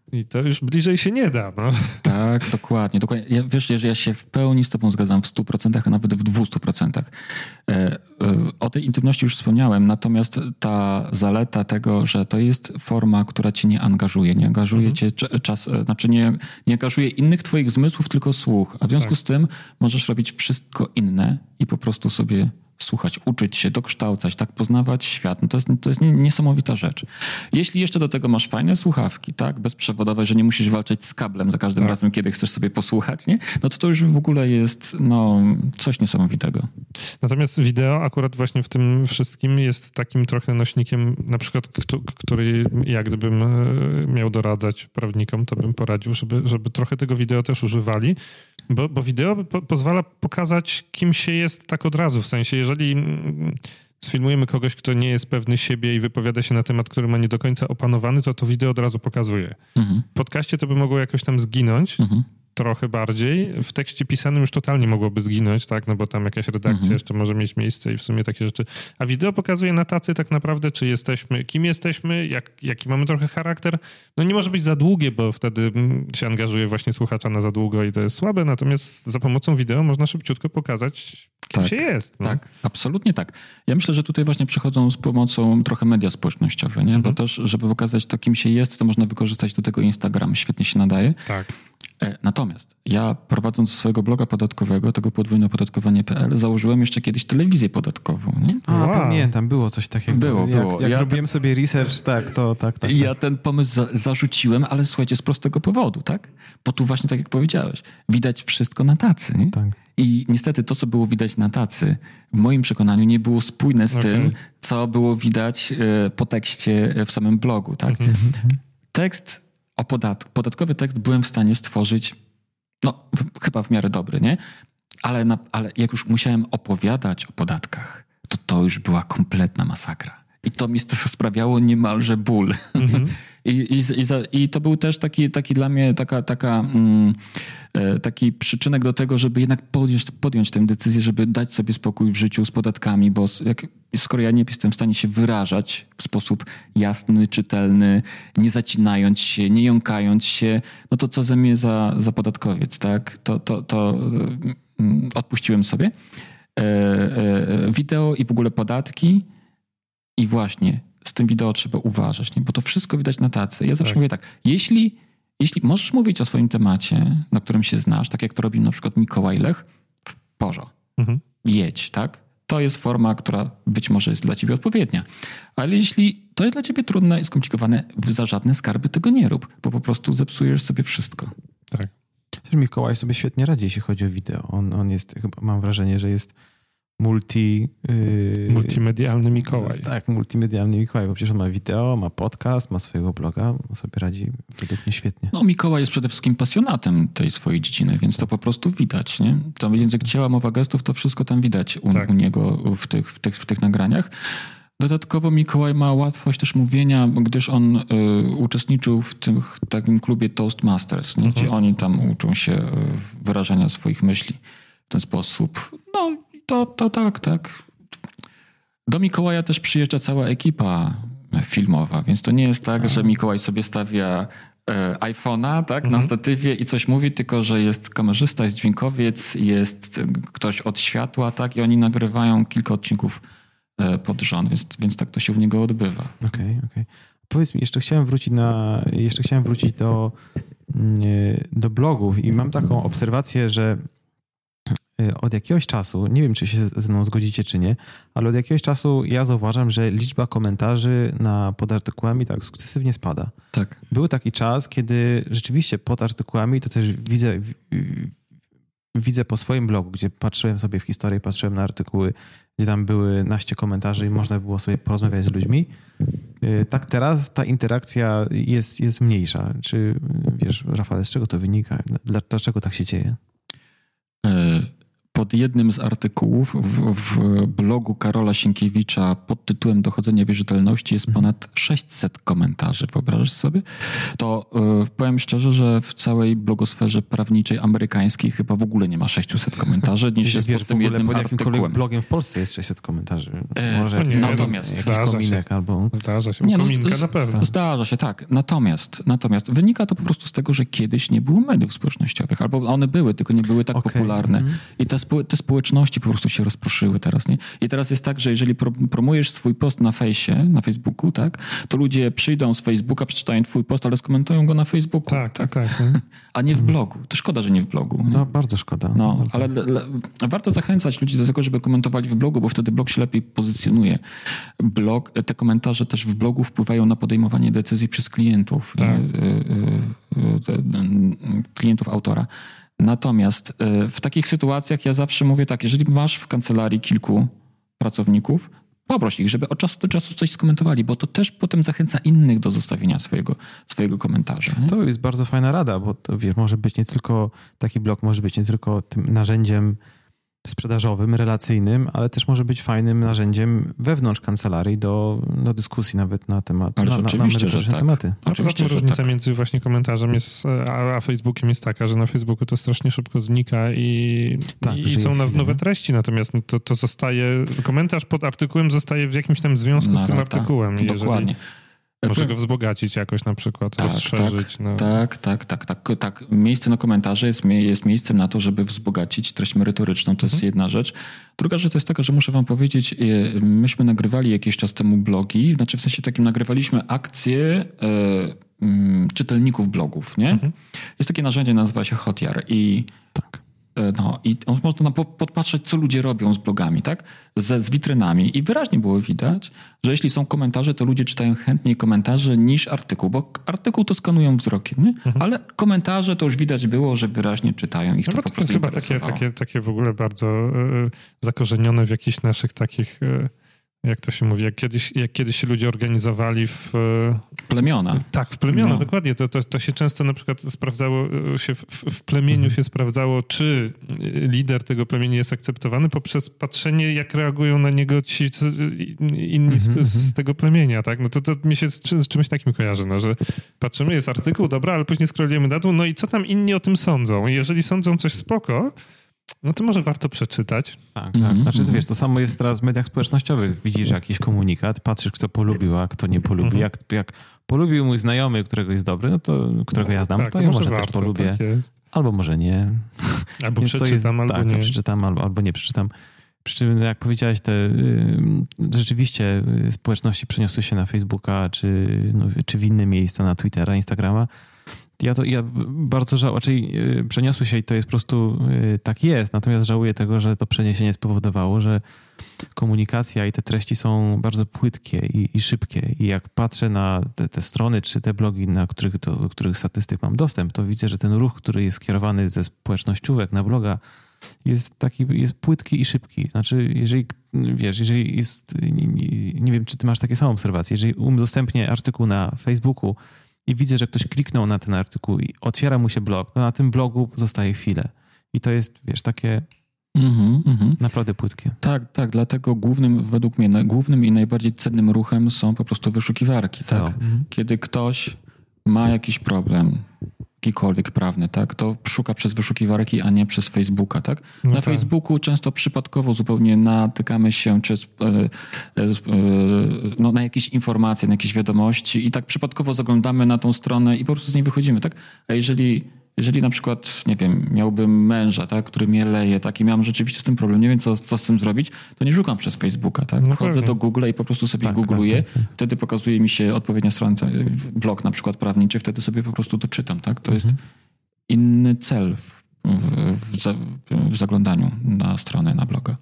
I to już bliżej się nie da, no. Tak, dokładnie. dokładnie. Ja, wiesz, że ja się w pełni z tobą zgadzam w stu procentach, a nawet w dwustu procentach. E, e, o tej intymności już wspomniałem, natomiast ta zaleta tego, że to jest forma, która cię nie angażuje. Nie angażuje Mhm. cię czas, znaczy nie, nie angażuje innych twoich zmysłów, tylko słuch. A w związku Tak. z tym możesz robić wszystko inne i po prostu sobie słuchać, uczyć się, dokształcać, tak, poznawać świat. No to jest, to jest niesamowita rzecz. Jeśli jeszcze do tego masz fajne słuchawki, tak, bezprzewodowe, że nie musisz walczyć z kablem za każdym tak. razem, kiedy chcesz sobie posłuchać, nie? No to to już w ogóle jest, no, coś niesamowitego. Natomiast wideo akurat właśnie w tym wszystkim jest takim trochę nośnikiem, na przykład, który jak gdybym miał doradzać prawnikom, to bym poradził, żeby, żeby trochę tego wideo też używali, bo, bo wideo po, pozwala pokazać, kim się jest tak od razu, w sensie, jeżeli sfilmujemy kogoś, kto nie jest pewny siebie i wypowiada się na temat, który ma nie do końca opanowany, to to wideo od razu pokazuje. Mhm. W podcaście to by mogło jakoś tam zginąć, Mhm. trochę bardziej. W tekście pisanym już totalnie mogłoby zginąć, tak, no bo tam jakaś redakcja Mhm. jeszcze może mieć miejsce i w sumie takie rzeczy. A wideo pokazuje na tacy tak naprawdę, czy jesteśmy, kim jesteśmy, jak, jaki mamy trochę charakter. No nie może być za długie, bo wtedy się angażuje właśnie słuchacza na za długo i to jest słabe, natomiast za pomocą wideo można szybciutko pokazać, kim Tak, się jest. No. Tak, absolutnie tak. Ja myślę, że tutaj właśnie przychodzą z pomocą trochę media społecznościowe, nie? Mhm. Bo też, żeby pokazać to, kim się jest, to można wykorzystać do tego Instagram. Świetnie się nadaje. Tak. E, Natomiast ja prowadząc swojego bloga podatkowego, tego podwójne opodatkowanie kropka p l, założyłem jeszcze kiedyś telewizję podatkową. Nie? A, Wow. pamiętam, było coś takiego. Było, jak, było. Jak Ja robiłem te- sobie research, tak, to tak, tak. I tak. ja ten pomysł za- zarzuciłem, ale słuchajcie, z prostego powodu, tak? Bo tu właśnie, tak jak powiedziałeś, widać wszystko na tacy, nie? tak. I niestety to, co było widać na tacy, w moim przekonaniu nie było spójne z Okej. tym, co było widać e, po tekście e, w samym blogu, tak? Mhm. Tekst o podatku, podatkowy tekst byłem w stanie stworzyć, no w, chyba w miarę dobry, nie? Ale, na, ale jak już musiałem opowiadać o podatkach, to to już była kompletna masakra. I to mi sprawiało niemalże ból. Mhm. I, i, i, za, I to był też taki, taki dla mnie taka, taka, mm, e, taki przyczynek do tego, żeby jednak podjąć, podjąć tę decyzję, żeby dać sobie spokój w życiu z podatkami, bo jak, skoro ja nie jestem w stanie się wyrażać w sposób jasny, czytelny, nie zacinając się, nie jąkając się, no to co ze mnie za, za podatkowiec, tak? To, to, to mm, odpuściłem sobie. E, e, wideo i w ogóle podatki i właśnie z tym wideo trzeba uważać, nie? Bo to wszystko widać na tacy. Ja zawsze Tak. mówię tak, jeśli, jeśli możesz mówić o swoim temacie, na którym się znasz, tak jak to robi na przykład Mikołaj Lech, w porządku, Mhm. jedź, tak? To jest forma, która być może jest dla ciebie odpowiednia. Ale jeśli to jest dla ciebie trudne i skomplikowane, za żadne skarby tego nie rób, bo po prostu zepsujesz sobie wszystko. Tak. Też Mikołaj sobie świetnie radzi, jeśli chodzi o wideo. On, on jest, chyba mam wrażenie, że jest multi... Yy, Multimedialny Mikołaj. Tak, multimedialny Mikołaj, bo przecież on ma wideo, ma podcast, ma swojego bloga, on sobie radzi według mnie świetnie. No Mikołaj jest przede wszystkim pasjonatem tej swojej dziedziny, więc to po prostu widać, nie? Tam język ciała, mowa gestów, to wszystko tam widać u, Tak. u niego w tych, w, tych, w tych nagraniach. Dodatkowo Mikołaj ma łatwość też mówienia, gdyż on y, uczestniczył w tym takim klubie Toastmasters, nie? Gdzie oni tam uczą się y, wyrażania swoich myśli w ten sposób. No to, to tak, tak. Do Mikołaja też przyjeżdża cała ekipa filmowa, więc to nie jest tak, że Mikołaj sobie stawia e, iPhone'a, tak, Mhm. na statywie i coś mówi, tylko że jest kamerzysta, jest dźwiękowiec, jest ktoś od światła, tak, i oni nagrywają kilka odcinków e, pod rząd, więc, więc tak to się u niego odbywa. Okej, okay, okej. Okay. Powiedz mi, jeszcze chciałem wrócić na, jeszcze chciałem wrócić do, do blogów i mam taką obserwację, że od jakiegoś czasu, nie wiem, czy się ze mną zgodzicie, czy nie, ale od jakiegoś czasu ja zauważam, że liczba komentarzy na, pod artykułami tak sukcesywnie spada. Tak. Był taki czas, kiedy rzeczywiście pod artykułami, to też widzę, w, widzę po swoim blogu, gdzie patrzyłem sobie w historię, patrzyłem na artykuły, gdzie tam były naście komentarzy i można było sobie porozmawiać z ludźmi. Tak teraz ta interakcja jest, jest mniejsza. Czy wiesz, Rafale, z czego to wynika? Dlaczego tak się dzieje? Po pod jednym z artykułów w, w blogu Karola Sienkiewicza pod tytułem Dochodzenie wierzytelności jest ponad sześćset komentarzy. Wyobrażasz sobie? To yy, powiem szczerze, że w całej blogosferze prawniczej amerykańskiej chyba w ogóle nie ma sześćset komentarzy, niż jest wiesz, pod tym jednym pod artykułem. Blogiem w Polsce jest sześćset komentarzy. E, Może nie, jakiś, natomiast jakiś kominek albo... Zdarza się, nie, no, kominka z, na pewno. Zdarza się, tak. Natomiast, natomiast wynika to po prostu z tego, że kiedyś nie było mediów społecznościowych, albo one były, tylko nie były tak okay. popularne. Mm. I te, spo, te społeczności po prostu się rozproszyły teraz, nie? I teraz jest tak, że jeżeli pro, promujesz swój post na fejsie, na Facebooku, tak, to ludzie przyjdą z Facebooka, przeczytają twój post, ale skomentują go na Facebooku. Tak, tak, tak. A nie w blogu. To szkoda, że nie w blogu. Nie? No, bardzo szkoda. No, bardzo. ale le, le, warto zachęcać ludzi do tego, żeby komentowali w blogu, bo wtedy blog się lepiej pozycjonuje. Blog, te komentarze też w blogu wpływają na podejmowanie decyzji przez klientów, tak. klientów autora. Natomiast w takich sytuacjach ja zawsze mówię tak, jeżeli masz w kancelarii kilku pracowników, poproś ich, żeby od czasu do czasu coś skomentowali, bo to też potem zachęca innych do zostawienia swojego, swojego komentarza. Nie? To jest bardzo fajna rada, bo to, wiesz, może być nie tylko, taki blog może być nie tylko tym narzędziem sprzedażowym, relacyjnym, ale też może być fajnym narzędziem wewnątrz kancelarii do, do dyskusji nawet na temat, Ależ na, oczywiście, na że tak. tematy. A poza tym różnica tak. między właśnie komentarzem jest, a, a Facebookiem jest taka, że na Facebooku to strasznie szybko znika i, tak, i są chwilę, nowe treści, natomiast to, to zostaje, komentarz pod artykułem zostaje w jakimś tam związku no, z tym no, artykułem. Tak, dokładnie. Może go wzbogacić jakoś na przykład, tak, rozszerzyć. Tak, no. tak, tak, tak, tak, tak. Miejsce na komentarze jest, jest miejscem na to, żeby wzbogacić treść merytoryczną. To jest mhm. jedna rzecz. Druga rzecz to jest taka, że muszę wam powiedzieć, myśmy nagrywali jakiś czas temu blogi, znaczy w sensie takim nagrywaliśmy akcje y, y, czytelników blogów, nie? Mhm. Jest takie narzędzie, nazywa się Hotjar i... Tak. No i można podpatrzeć, co ludzie robią z blogami, tak? Z, z witrynami. I wyraźnie było widać, że jeśli są komentarze, to ludzie czytają chętniej komentarze niż artykuł, bo artykuł to skanują wzrokiem, nie? Mhm. Ale komentarze to już widać było, że wyraźnie czytają. Ich no to, to po to prostu jest chyba takie, takie, takie w ogóle bardzo y, zakorzenione w jakichś naszych takich... Y, jak to się mówi, jak kiedyś, jak kiedyś się ludzie organizowali w... Plemiona. Tak, w plemiona, no. dokładnie. To, to, to się często na przykład sprawdzało, się w, w plemieniu mhm. się sprawdzało, czy lider tego plemienia jest akceptowany poprzez patrzenie, jak reagują na niego ci inni mhm. z, z tego plemienia, tak? No to, to mi się z, z czymś takim kojarzy, no, że patrzymy, jest artykuł, dobra, ale później scrollujemy na dół, no i co tam inni o tym sądzą? I jeżeli sądzą coś spoko, no to może warto przeczytać. Tak, tak. Mm-hmm. Znaczy, wiesz, to samo jest teraz w mediach społecznościowych. Widzisz jakiś komunikat, patrzysz, kto polubił, a kto nie polubił. Mm-hmm. Jak, jak polubił mój znajomy, którego jest dobry, no to którego no, ja znam, tak, to, to ja może warto, też polubię. Tak albo może nie. Albo Więc przeczytam, jest, albo tak, nie. przeczytam, albo, albo nie przeczytam. Przy czym, jak powiedziałeś, te y, rzeczywiście społeczności przeniosły się na Facebooka, czy, no, czy w inne miejsca, na Twittera, Instagrama. Ja to ja bardzo żałuję, raczej yy, przeniosły się i to jest po prostu yy, tak jest, natomiast żałuję tego, że to przeniesienie spowodowało, że komunikacja i te treści są bardzo płytkie i, i szybkie i jak patrzę na te, te strony czy te blogi, na których, do, do których statystyk mam dostęp, to widzę, że ten ruch, który jest skierowany ze społecznościówek na bloga jest taki, jest płytki i szybki. Znaczy, jeżeli, wiesz, jeżeli jest, nie, nie, nie wiem, czy ty masz takie same obserwacje, jeżeli udostępnię artykuł na Facebooku i widzę, że ktoś kliknął na ten artykuł i otwiera mu się blog, to na tym blogu zostaje chwilę. I to jest, wiesz, takie mm-hmm, mm-hmm. naprawdę płytkie. Tak, tak, dlatego głównym, według mnie, głównym i najbardziej cennym ruchem są po prostu wyszukiwarki. Tak? Mm-hmm. Kiedy ktoś ma jakiś problem, jakikolwiek prawny, tak, to szuka przez wyszukiwarki, a nie przez Facebooka, tak? No na tak. Facebooku często przypadkowo zupełnie natykamy się czy, e, e, no, na jakieś informacje, na jakieś wiadomości i tak przypadkowo zaglądamy na tą stronę i po prostu z niej wychodzimy, tak? A jeżeli, jeżeli na przykład, nie wiem, miałbym męża, tak, który mnie leje, tak, i miałem rzeczywiście z tym problem, nie wiem, co, co z tym zrobić, to nie szukam przez Facebooka, tak? No Wchodzę pewnie. do Google i po prostu sobie tak, googluję, tak, tak, tak. wtedy pokazuje mi się odpowiednia strona, blog na przykład prawniczy, wtedy sobie po prostu to czytam, tak? To mhm. jest inny cel w, w, w, w zaglądaniu na stronę, na bloga.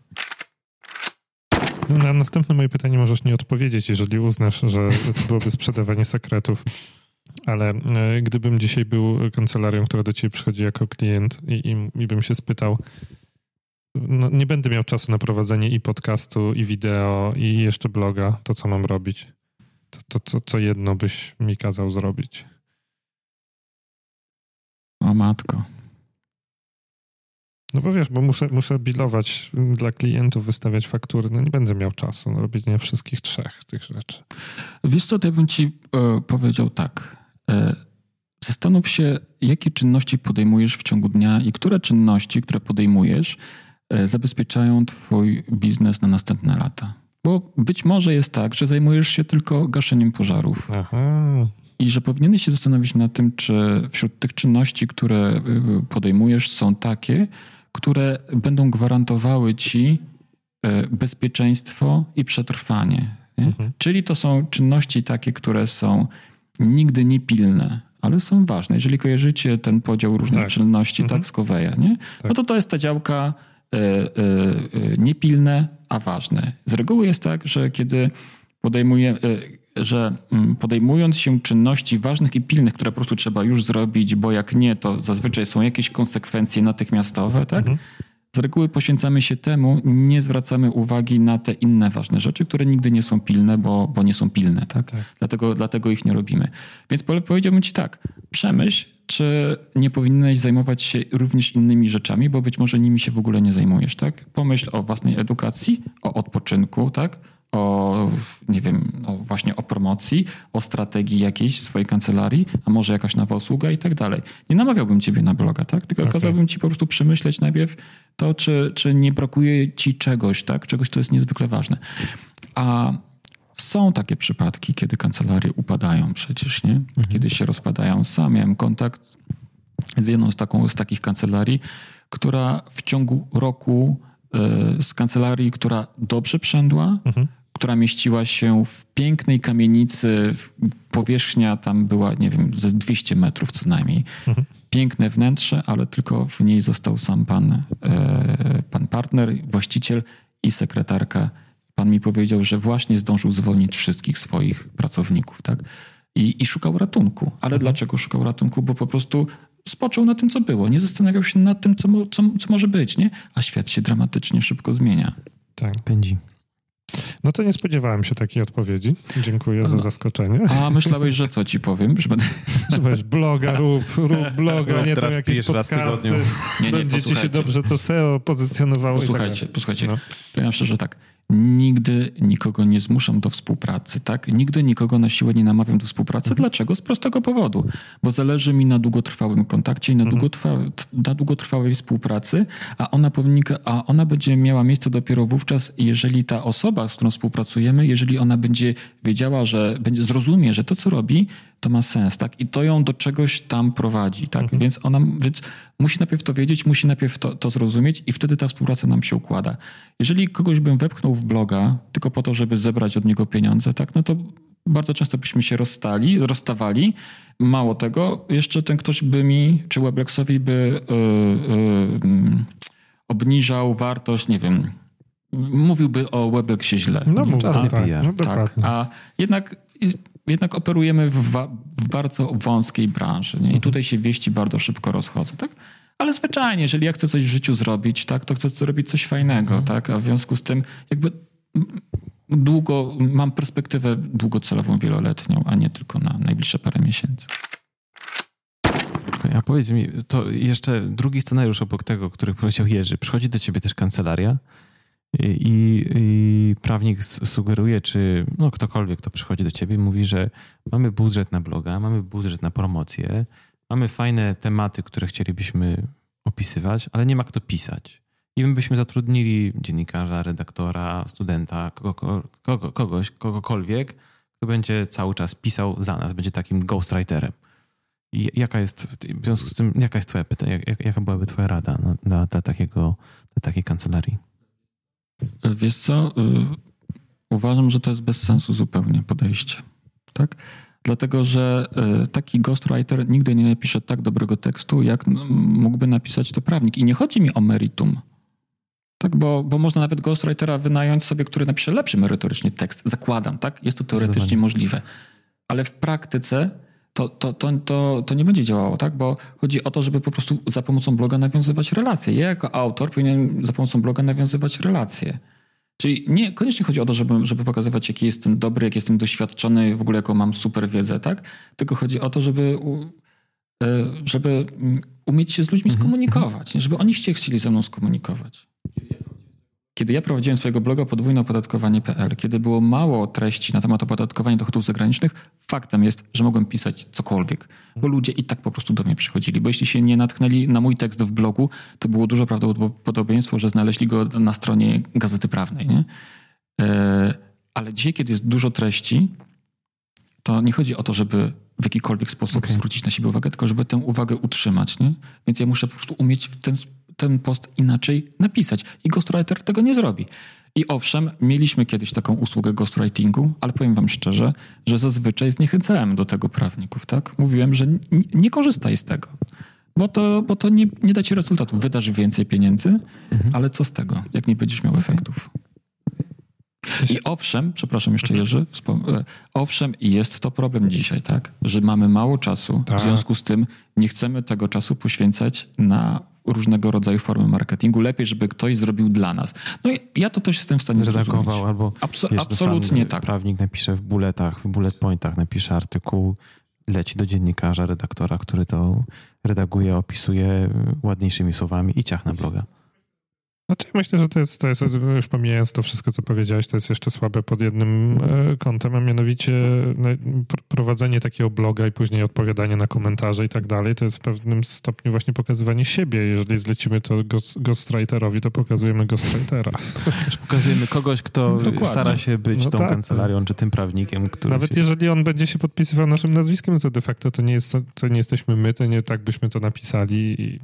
No, na następne moje pytanie możesz nie odpowiedzieć, jeżeli uznasz, że to byłoby sprzedawanie sekretów. Ale e, gdybym dzisiaj był kancelarią, która do ciebie przychodzi jako klient i, i, i bym się spytał, no, nie będę miał czasu na prowadzenie i podcastu, i wideo, i jeszcze bloga, to co mam robić? To, to, to co jedno byś mi kazał zrobić? O matko. No bo wiesz, bo muszę, muszę bilować dla klientów, wystawiać faktury. No nie będę miał czasu na robienie wszystkich trzech tych rzeczy. Wiesz co, to ja bym ci e, powiedział tak. E, zastanów się, jakie czynności podejmujesz w ciągu dnia i które czynności, które podejmujesz, e, zabezpieczają twój biznes na następne lata. Bo być może jest tak, że zajmujesz się tylko gaszeniem pożarów. Aha. I że powinieneś się zastanowić nad tym, czy wśród tych czynności, które podejmujesz, są takie, które będą gwarantowały ci bezpieczeństwo i przetrwanie. Mhm. Czyli to są czynności takie, które są nigdy niepilne, ale są ważne. Jeżeli kojarzycie ten podział różnych tak. czynności, mhm. tak, z Coveya, nie? Tak. No to to jest ta działka y, y, y, niepilne, a ważne. Z reguły jest tak, że kiedy podejmuje, y, że y, podejmując się czynności ważnych i pilnych, które po prostu trzeba już zrobić, bo jak nie, to zazwyczaj są jakieś konsekwencje natychmiastowe, tak? Mhm. Z reguły poświęcamy się temu, nie zwracamy uwagi na te inne ważne rzeczy, które nigdy nie są pilne, bo, bo nie są pilne, tak? tak. Dlatego, dlatego ich nie robimy. Więc powiedziałbym ci tak, przemyśl, czy nie powinieneś zajmować się również innymi rzeczami, bo być może nimi się w ogóle nie zajmujesz, tak? Pomyśl o własnej edukacji, o odpoczynku, tak? O, nie wiem, o właśnie o promocji, o strategii jakiejś swojej kancelarii, a może jakaś nowa usługa i tak dalej. Nie namawiałbym ciebie na bloga, tak? Tylko okay. kazałbym ci po prostu przemyśleć najpierw to, czy, czy nie brakuje ci czegoś, tak? Czegoś, co jest niezwykle ważne. A są takie przypadki, kiedy kancelarie upadają przecież, nie? Mhm. Kiedy się rozpadają. Sam miałem kontakt z jedną z, taką, z takich kancelarii, która w ciągu roku y, z kancelarii, która dobrze przędła, mhm. która mieściła się w pięknej kamienicy, powierzchnia tam była, nie wiem, ze dwieście metrów co najmniej. Mhm. Piękne wnętrze, ale tylko w niej został sam pan, e, pan partner, właściciel i sekretarka. Pan mi powiedział, że właśnie zdążył zwolnić wszystkich swoich pracowników, tak? I, i szukał ratunku. Ale mhm. dlaczego szukał ratunku? Bo po prostu spoczął na tym, co było. Nie zastanawiał się nad tym, co, co, co może być, nie? A świat się dramatycznie szybko zmienia. Tak. Pędzi. No to nie spodziewałem się takiej odpowiedzi. Dziękuję no. za zaskoczenie. A myślałeś, że co ci powiem? Że będę... Słuchaj, bloga rób, rób bloga, nie tam jakieś podcasty. Nie, nie, będzie ci się dobrze to S E O pozycjonowało. Posłuchajcie, i tak posłuchajcie. No. Powiem szczerze tak. Nigdy nikogo nie zmuszam do współpracy, tak? Nigdy nikogo na siłę nie namawiam do współpracy. Mhm. Dlaczego? Z prostego powodu. Bo zależy mi na długotrwałym kontakcie i na, mhm. długotrwa, na długotrwałej współpracy, a ona powinna, a ona będzie miała miejsce dopiero wówczas, jeżeli ta osoba, z którą współpracujemy, jeżeli ona będzie wiedziała, że będzie zrozumie, że to, co robi, to ma sens, tak? I to ją do czegoś tam prowadzi, tak? Mhm. Więc ona więc musi najpierw to wiedzieć, musi najpierw to, to zrozumieć i wtedy ta współpraca nam się układa. Jeżeli kogoś bym wepchnął w bloga tylko po to, żeby zebrać od niego pieniądze, tak? No to bardzo często byśmy się rozstali, rozstawali. Mało tego, jeszcze ten ktoś by mi, czy Weblexowi by yy, yy, obniżał wartość, nie wiem, mówiłby o Weblexie źle. No, mów, czarny tak, P R. no, tak, a jednak... Jednak operujemy w, wa- w bardzo wąskiej branży, nie? I tutaj się wieści bardzo szybko rozchodzą, tak? Ale zwyczajnie, jeżeli ja chcę coś w życiu zrobić, tak, to chcę zrobić coś fajnego, tak? A w związku z tym jakby długo, mam perspektywę długocelową, wieloletnią, a nie tylko na najbliższe parę miesięcy. Okay, a powiedz mi, to jeszcze drugi scenariusz obok tego, który powiedział Jerzy. Przychodzi do ciebie też kancelaria I, i prawnik sugeruje, czy no ktokolwiek, kto przychodzi do ciebie, mówi, że mamy budżet na bloga, mamy budżet na promocję, mamy fajne tematy, które chcielibyśmy opisywać, ale nie ma kto pisać. I my byśmy zatrudnili dziennikarza, redaktora, studenta, kogo, kogo, kogoś, kogokolwiek, kto będzie cały czas pisał za nas, będzie takim ghostwriterem. I jaka jest, w związku z tym, jaka jest twoja pytanie, jaka byłaby twoja rada dla, dla, dla, takiego, dla takiej kancelarii? Wiesz co, uważam, że to jest bez sensu zupełnie podejście, tak? Dlatego, że taki ghostwriter nigdy nie napisze tak dobrego tekstu, jak mógłby napisać to prawnik. I nie chodzi mi o meritum, tak? Bo, bo można nawet ghostwritera wynająć sobie, który napisze lepszy merytorycznie tekst. Zakładam, tak? Jest to teoretycznie możliwe. Ale w praktyce to, to, to, to, to nie będzie działało, tak? Bo chodzi o to, żeby po prostu za pomocą bloga nawiązywać relacje. Ja jako autor powinien za pomocą bloga nawiązywać relacje. Czyli nie koniecznie chodzi o to, żeby, żeby pokazywać, jaki jestem dobry, jak jestem doświadczony, w ogóle jaką mam super wiedzę, tak? Tylko chodzi o to, żeby u, żeby umieć się z ludźmi Mhm. skomunikować, nie? Żeby oni się chcieli ze mną skomunikować. Kiedy ja prowadziłem swojego bloga podwójne opodatkowanie kropka p l, kiedy było mało treści na temat opodatkowania dochodów zagranicznych, faktem jest, że mogłem pisać cokolwiek, bo ludzie i tak po prostu do mnie przychodzili, bo jeśli się nie natknęli na mój tekst w blogu, to było duże prawdopodobieństwo, że znaleźli go na stronie Gazety Prawnej, nie? Ale dzisiaj, kiedy jest dużo treści, to nie chodzi o to, żeby w jakikolwiek sposób okay. zwrócić na siebie uwagę, tylko żeby tę uwagę utrzymać, nie? Więc ja muszę po prostu umieć w ten, ten post inaczej napisać. I ghostwriter tego nie zrobi. I owszem, mieliśmy kiedyś taką usługę ghostwritingu, ale powiem wam szczerze, że zazwyczaj zniechęcałem do tego prawników, tak? Mówiłem, że nie, nie korzystaj z tego, bo to, bo to nie, nie da ci rezultatu. Wydasz więcej pieniędzy, mhm. ale co z tego, jak nie będziesz miał okay. efektów? I owszem, przepraszam jeszcze Jerzy, wspom- owszem, jest to problem dzisiaj, tak? Że mamy mało czasu, tak. W związku z tym nie chcemy tego czasu poświęcać na różnego rodzaju formy marketingu. Lepiej, żeby ktoś zrobił dla nas. No i ja to też jestem w stanie zrozumieć. Albo Abso- wiesz, absolutnie tak. Prawnik napisze w bulletach, w bullet pointach napisze artykuł, leci do dziennikarza, redaktora, który to redaguje, opisuje ładniejszymi słowami i ciach na bloga. Znaczy, myślę, że to jest, to jest, już pomijając to wszystko, co powiedziałeś, to jest jeszcze słabe pod jednym e, kątem, a mianowicie no, pr- prowadzenie takiego bloga i później odpowiadanie na komentarze i tak dalej, to jest w pewnym stopniu właśnie pokazywanie siebie. Jeżeli zlecimy to ghost, ghostwriterowi, to pokazujemy ghostwritera. Pokazujemy kogoś, kto Dokładnie. stara się być no tą tak, kancelarią, czy tym prawnikiem, który Nawet się... jeżeli on będzie się podpisywał naszym nazwiskiem, to de facto to nie, jest, to, to nie jesteśmy my, to nie tak byśmy to napisali i...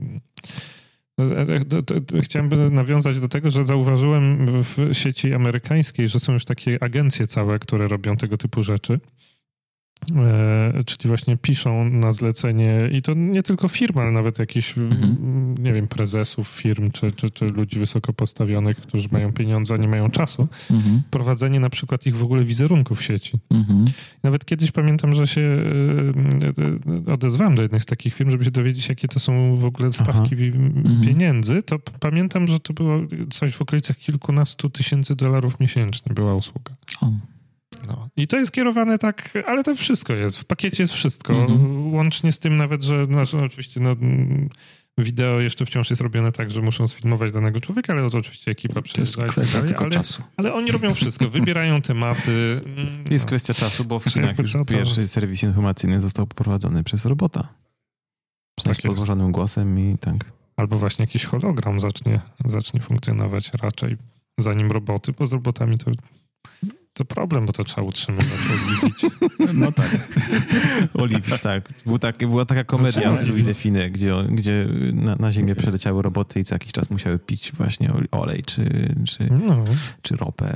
Chciałem nawiązać do tego, że zauważyłem w sieci amerykańskiej, że są już takie agencje całe, które robią tego typu rzeczy. E, czyli właśnie piszą na zlecenie i to nie tylko firmy, ale nawet jakichś, mhm. nie wiem, prezesów firm, czy, czy, czy ludzi wysoko postawionych, którzy mają pieniądze, a nie mają czasu. Mhm. Prowadzenie na przykład ich w ogóle wizerunków w sieci. Mhm. Nawet kiedyś pamiętam, że się e, odezwałem do jednej z takich firm, żeby się dowiedzieć, jakie to są w ogóle stawki Aha. pieniędzy. To pamiętam, że to było coś w okolicach kilkunastu tysięcy dolarów miesięcznie była usługa. O. No. I to jest kierowane tak, ale to wszystko jest, w pakiecie jest wszystko, mm-hmm. łącznie z tym nawet, że znaczy, no, oczywiście no, wideo jeszcze wciąż jest robione tak, że muszą sfilmować danego człowieka, ale to oczywiście ekipa przyjeżdża. To jest kwestia tylko ale, czasu. Ale oni robią wszystko, wybierają tematy. No. Jest kwestia czasu, bo w Chinach już pierwszy serwis informacyjny został poprowadzony przez robota. Tak z podłożonym głosem i tak. Albo właśnie jakiś hologram zacznie, zacznie funkcjonować raczej, zanim roboty, bo z robotami to... To problem, bo to trzeba utrzymywać, oliwić. No tak. Oliwić, tak. Był tak. Była taka komedia no, z Louis Define, gdzie, gdzie na, na ziemię przeleciały roboty i co jakiś czas musiały pić właśnie olej czy, czy, no. czy ropę.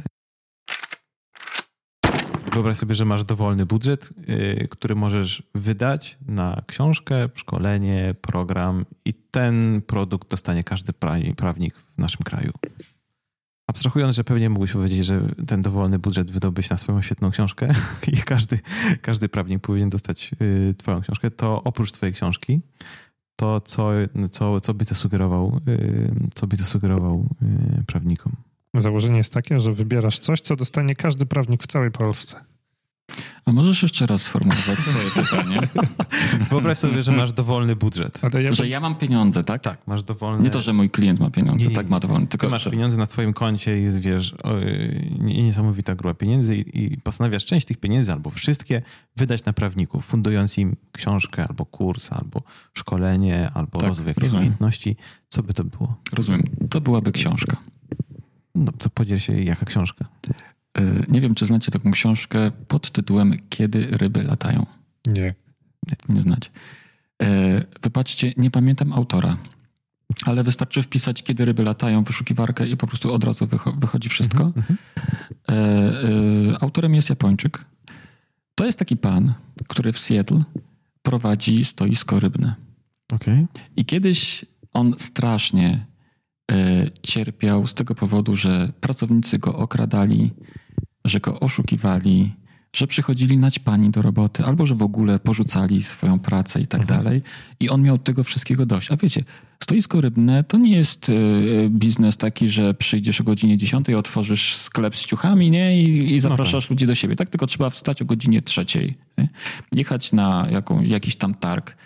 Wyobraź sobie, że masz dowolny budżet, yy, który możesz wydać na książkę, szkolenie, program i ten produkt dostanie każdy prawnik w naszym kraju. Abstrahując, że pewnie mógłbyś powiedzieć, że ten dowolny budżet wydałbyś na swoją świetną książkę i każdy, każdy prawnik powinien dostać y, twoją książkę, to oprócz twojej książki, to co, co, co byś zasugerował, y, co byś zasugerował y, prawnikom? Założenie jest takie, że wybierasz coś, co dostanie każdy prawnik w całej Polsce. A możesz jeszcze raz sformułować swoje pytanie? Wyobraź sobie, że masz dowolny budżet. Ale ja... Że ja mam pieniądze, tak? Tak, masz dowolny... Nie to, że mój klient ma pieniądze, nie, nie, tak ma dowolny. Tylko masz że... pieniądze na twoim koncie, jest, wiesz, o, niesamowita grupa pieniędzy i, i postanawiasz część tych pieniędzy albo wszystkie wydać na prawników, fundując im książkę albo kurs, albo szkolenie, albo tak, rozwój jakichś umiejętności. Co by to było? Rozumiem. To byłaby książka. No to podziel się, jaka książka? Nie wiem, czy znacie taką książkę pod tytułem Kiedy ryby latają. Nie. Nie znacie. Wybaczcie, nie pamiętam autora, ale wystarczy wpisać Kiedy ryby latają w wyszukiwarkę i po prostu od razu wycho- wychodzi wszystko. Mm-hmm. Autorem jest Japończyk. To jest taki pan, który w Seattle prowadzi stoisko rybne. Okay. I kiedyś on strasznie cierpiał z tego powodu, że pracownicy go okradali, że go oszukiwali, że przychodzili naćpani do roboty, albo że w ogóle porzucali swoją pracę i tak mhm. dalej. I on miał tego wszystkiego dość. A wiecie, stoisko rybne to nie jest y, biznes taki, że przyjdziesz o godzinie dziesiątej, otworzysz sklep z ciuchami, nie? I, i zapraszasz no tak. ludzi do siebie. Tak, tylko trzeba wstać o godzinie trzeciej, nie? Jechać na jaką, jakiś tam targ,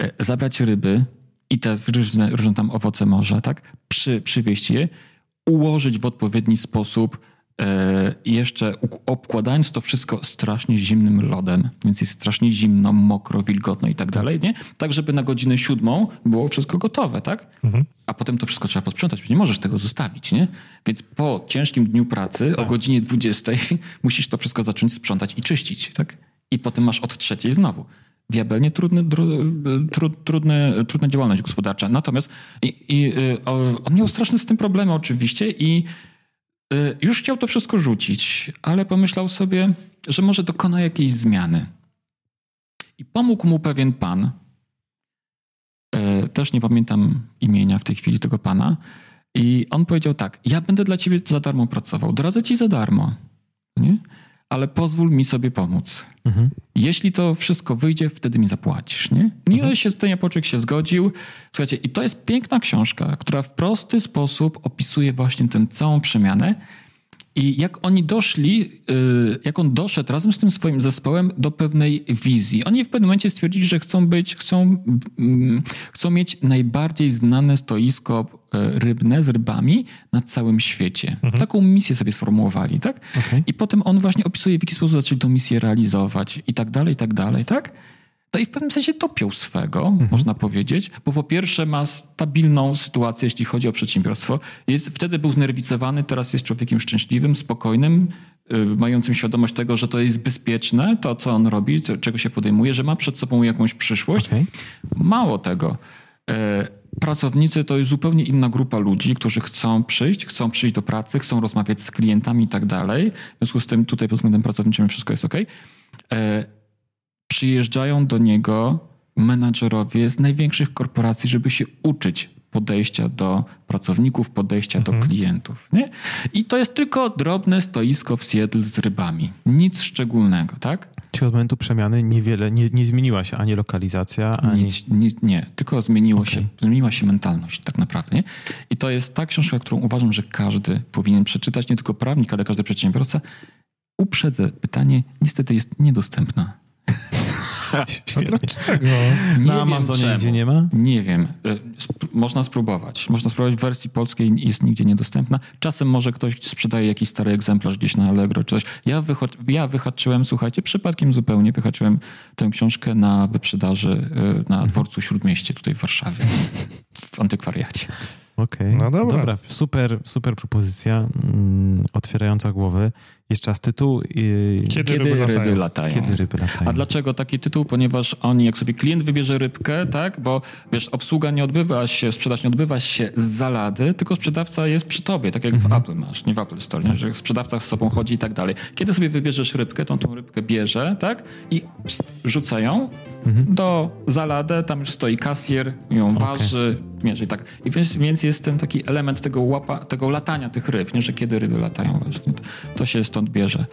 zabrać ryby i te różne, różne tam owoce morza, tak? Przy, przywieźć je, ułożyć w odpowiedni sposób, e, jeszcze obkładając to wszystko strasznie zimnym lodem, więc jest strasznie zimno, mokro, wilgotno i tak dalej, nie? Tak, żeby na godzinę siódmą było wszystko gotowe, tak? Mhm. A potem to wszystko trzeba posprzątać, nie możesz tego zostawić, nie? Więc po ciężkim dniu pracy tak. o godzinie dwudziestej musisz to wszystko zacząć sprzątać i czyścić, tak? I potem masz od trzeciej znowu. Diabelnie trudny, tru, tru, trudne, trudna działalność gospodarcza. Natomiast i, i, on miał straszne z tym problemy oczywiście i już chciał to wszystko rzucić, ale pomyślał sobie, że może dokona jakiejś zmiany. I pomógł mu pewien pan, też nie pamiętam imienia w tej chwili tego pana, i on powiedział tak, ja będę dla ciebie za darmo pracował, doradzę ci za darmo, nie? Ale pozwól mi sobie pomóc. Mhm. Jeśli to wszystko wyjdzie, wtedy mi zapłacisz, nie? Nie mhm. się ten Japończyk się zgodził. Słuchajcie, i to jest piękna książka, która w prosty sposób opisuje właśnie tę całą przemianę. I jak oni doszli, jak on doszedł razem z tym swoim zespołem do pewnej wizji. Oni w pewnym momencie stwierdzili, że chcą być, chcą, chcą mieć najbardziej znane stoisko rybne z rybami na całym świecie. Mhm. Taką misję sobie sformułowali, tak? Okay. I potem on właśnie opisuje, w jaki sposób zaczęli tę misję realizować i tak dalej, i tak dalej, tak? No i w pewnym sensie dopiął swego, mhm. można powiedzieć, bo po pierwsze ma stabilną sytuację, jeśli chodzi o przedsiębiorstwo. Jest, wtedy był znerwicowany, teraz jest człowiekiem szczęśliwym, spokojnym, yy, mającym świadomość tego, że to jest bezpieczne, to co on robi, co, czego się podejmuje, że ma przed sobą jakąś przyszłość. Okay. Mało tego. Yy, Pracownicy to jest zupełnie inna grupa ludzi, którzy chcą przyjść, chcą przyjść do pracy, chcą rozmawiać z klientami i tak dalej. W związku z tym tutaj pod względem pracowniczym wszystko jest okej. Okay. Yy, Przyjeżdżają do niego menadżerowie z największych korporacji, żeby się uczyć podejścia do pracowników, podejścia mhm. do klientów. Nie? I to jest tylko drobne stoisko w Seattle z rybami. Nic szczególnego, tak? Czy od momentu przemiany niewiele, nie, nie zmieniła się ani lokalizacja, ani... Nic, nic, nie, tylko zmieniło okay. się, zmieniła się mentalność tak naprawdę. Nie? I to jest ta książka, którą uważam, że każdy powinien przeczytać, nie tylko prawnik, ale każdy przedsiębiorca. Uprzedzę pytanie, niestety jest niedostępna. Dlaczego? Nie Na Amazonie nigdzie nie ma? Nie wiem. Sp- można spróbować. Można spróbować. W wersji polskiej jest nigdzie niedostępna. Czasem może ktoś sprzedaje jakiś stary egzemplarz gdzieś na Allegro czy coś. Ja, wycho- ja wyhaczyłem, słuchajcie, przypadkiem zupełnie wyhaczyłem tę książkę na wyprzedaży na dworcu Śródmieście tutaj w Warszawie. W antykwariacie. Okej, okay. No dobra. dobra. Super, super propozycja, mm, otwierająca głowy. Jeszcze raz tytuł. Yy... Kiedy, Kiedy ryby, ryby latają. Kiedy ryby latają. A dlaczego taki tytuł? Ponieważ oni, jak sobie klient wybierze rybkę, tak, bo wiesz, obsługa nie odbywa się, sprzedaż nie odbywa się z zalady, tylko sprzedawca jest przy tobie, tak jak mhm. w Apple masz, nie w Apple Store, nie? Że sprzedawca z sobą chodzi i tak dalej. Kiedy sobie wybierzesz rybkę, to on tą rybkę bierze, tak, i pst, rzuca ją mhm. do zaladę, tam już stoi kasjer, ją okay. waży, mierzy i tak. I więc, więc jest ten taki element tego łapa, tego latania tych ryb, nie, że kiedy ryby latają właśnie. To, to się stąd bierze.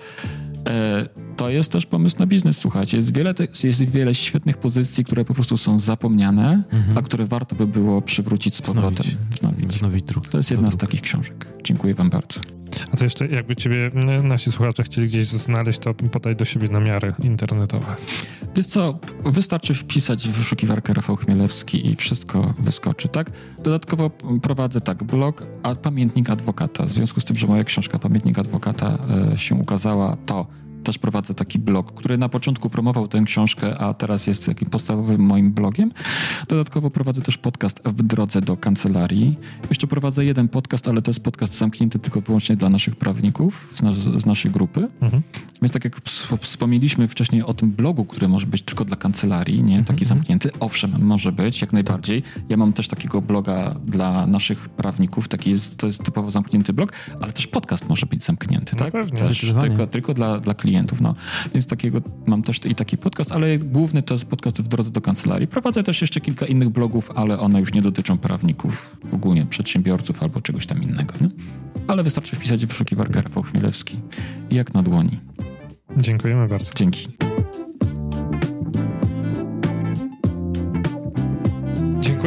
E, to jest też pomysł na biznes, słuchajcie. Jest wiele, te, jest wiele świetnych pozycji, które po prostu są zapomniane, mhm. a które warto by było przywrócić z powrotem. Wznowić. Wznowić druk. To jest jedna z takich książek. Dziękuję wam bardzo. A to jeszcze jakby ciebie nasi słuchacze chcieli gdzieś znaleźć, to podaj do siebie namiary internetowe. Wiesz co, wystarczy wpisać w wyszukiwarkę Rafał Chmielewski i wszystko wyskoczy, tak? Dodatkowo prowadzę tak blog, a Pamiętnik Adwokata. W związku z tym, że moja książka Pamiętnik Adwokata e, się ukazała, to też prowadzę taki blog, który na początku promował tę książkę, a teraz jest takim podstawowym moim blogiem. Dodatkowo prowadzę też podcast W drodze do kancelarii. Jeszcze prowadzę jeden podcast, ale to jest podcast zamknięty tylko wyłącznie dla naszych prawników z, nas, z naszej grupy. Mhm. Więc tak jak wspomnieliśmy wcześniej o tym blogu, który może być tylko dla kancelarii, nie taki mhm. zamknięty. Owszem, może być, jak najbardziej. Ja mam też takiego bloga dla naszych prawników, taki jest, to jest typowo zamknięty blog, ale też podcast może być zamknięty, no tak? Pewnie. Też tylko, tylko dla, dla klientów. No. Więc takiego mam też i taki podcast, ale główny to jest podcast W drodze do kancelarii. Prowadzę też jeszcze kilka innych blogów, ale one już nie dotyczą prawników, ogólnie przedsiębiorców albo czegoś tam innego. Nie? Ale wystarczy wpisać w wyszukiwarkę Rafał Chmielewski jak na dłoni. Dziękujemy bardzo. Dzięki. Dziękuję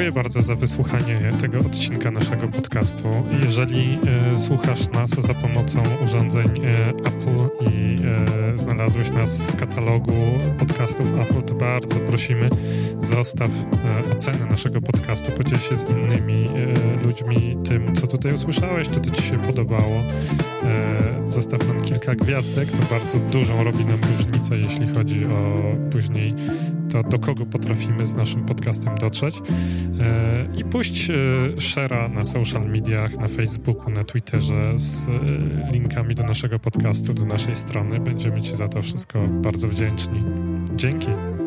dziękuję bardzo za wysłuchanie tego odcinka naszego podcastu. Jeżeli e, słuchasz nas za pomocą urządzeń e, Apple i e, znalazłeś nas w katalogu podcastów Apple, to bardzo prosimy, zostaw e, ocenę naszego podcastu, podziel się z innymi e, ludźmi tym, co tutaj usłyszałeś, czy to ci się podobało. E, zostaw nam kilka gwiazdek, to bardzo dużą robi nam różnicę, jeśli chodzi o później to, do kogo potrafimy z naszym podcastem dotrzeć. E, I puść e, share'a na social mediach, na Facebooku, na Twitterze z e, linkami do naszego podcastu, do naszej strony. Będziemy ci za to wszystko bardzo wdzięczni. Dzięki.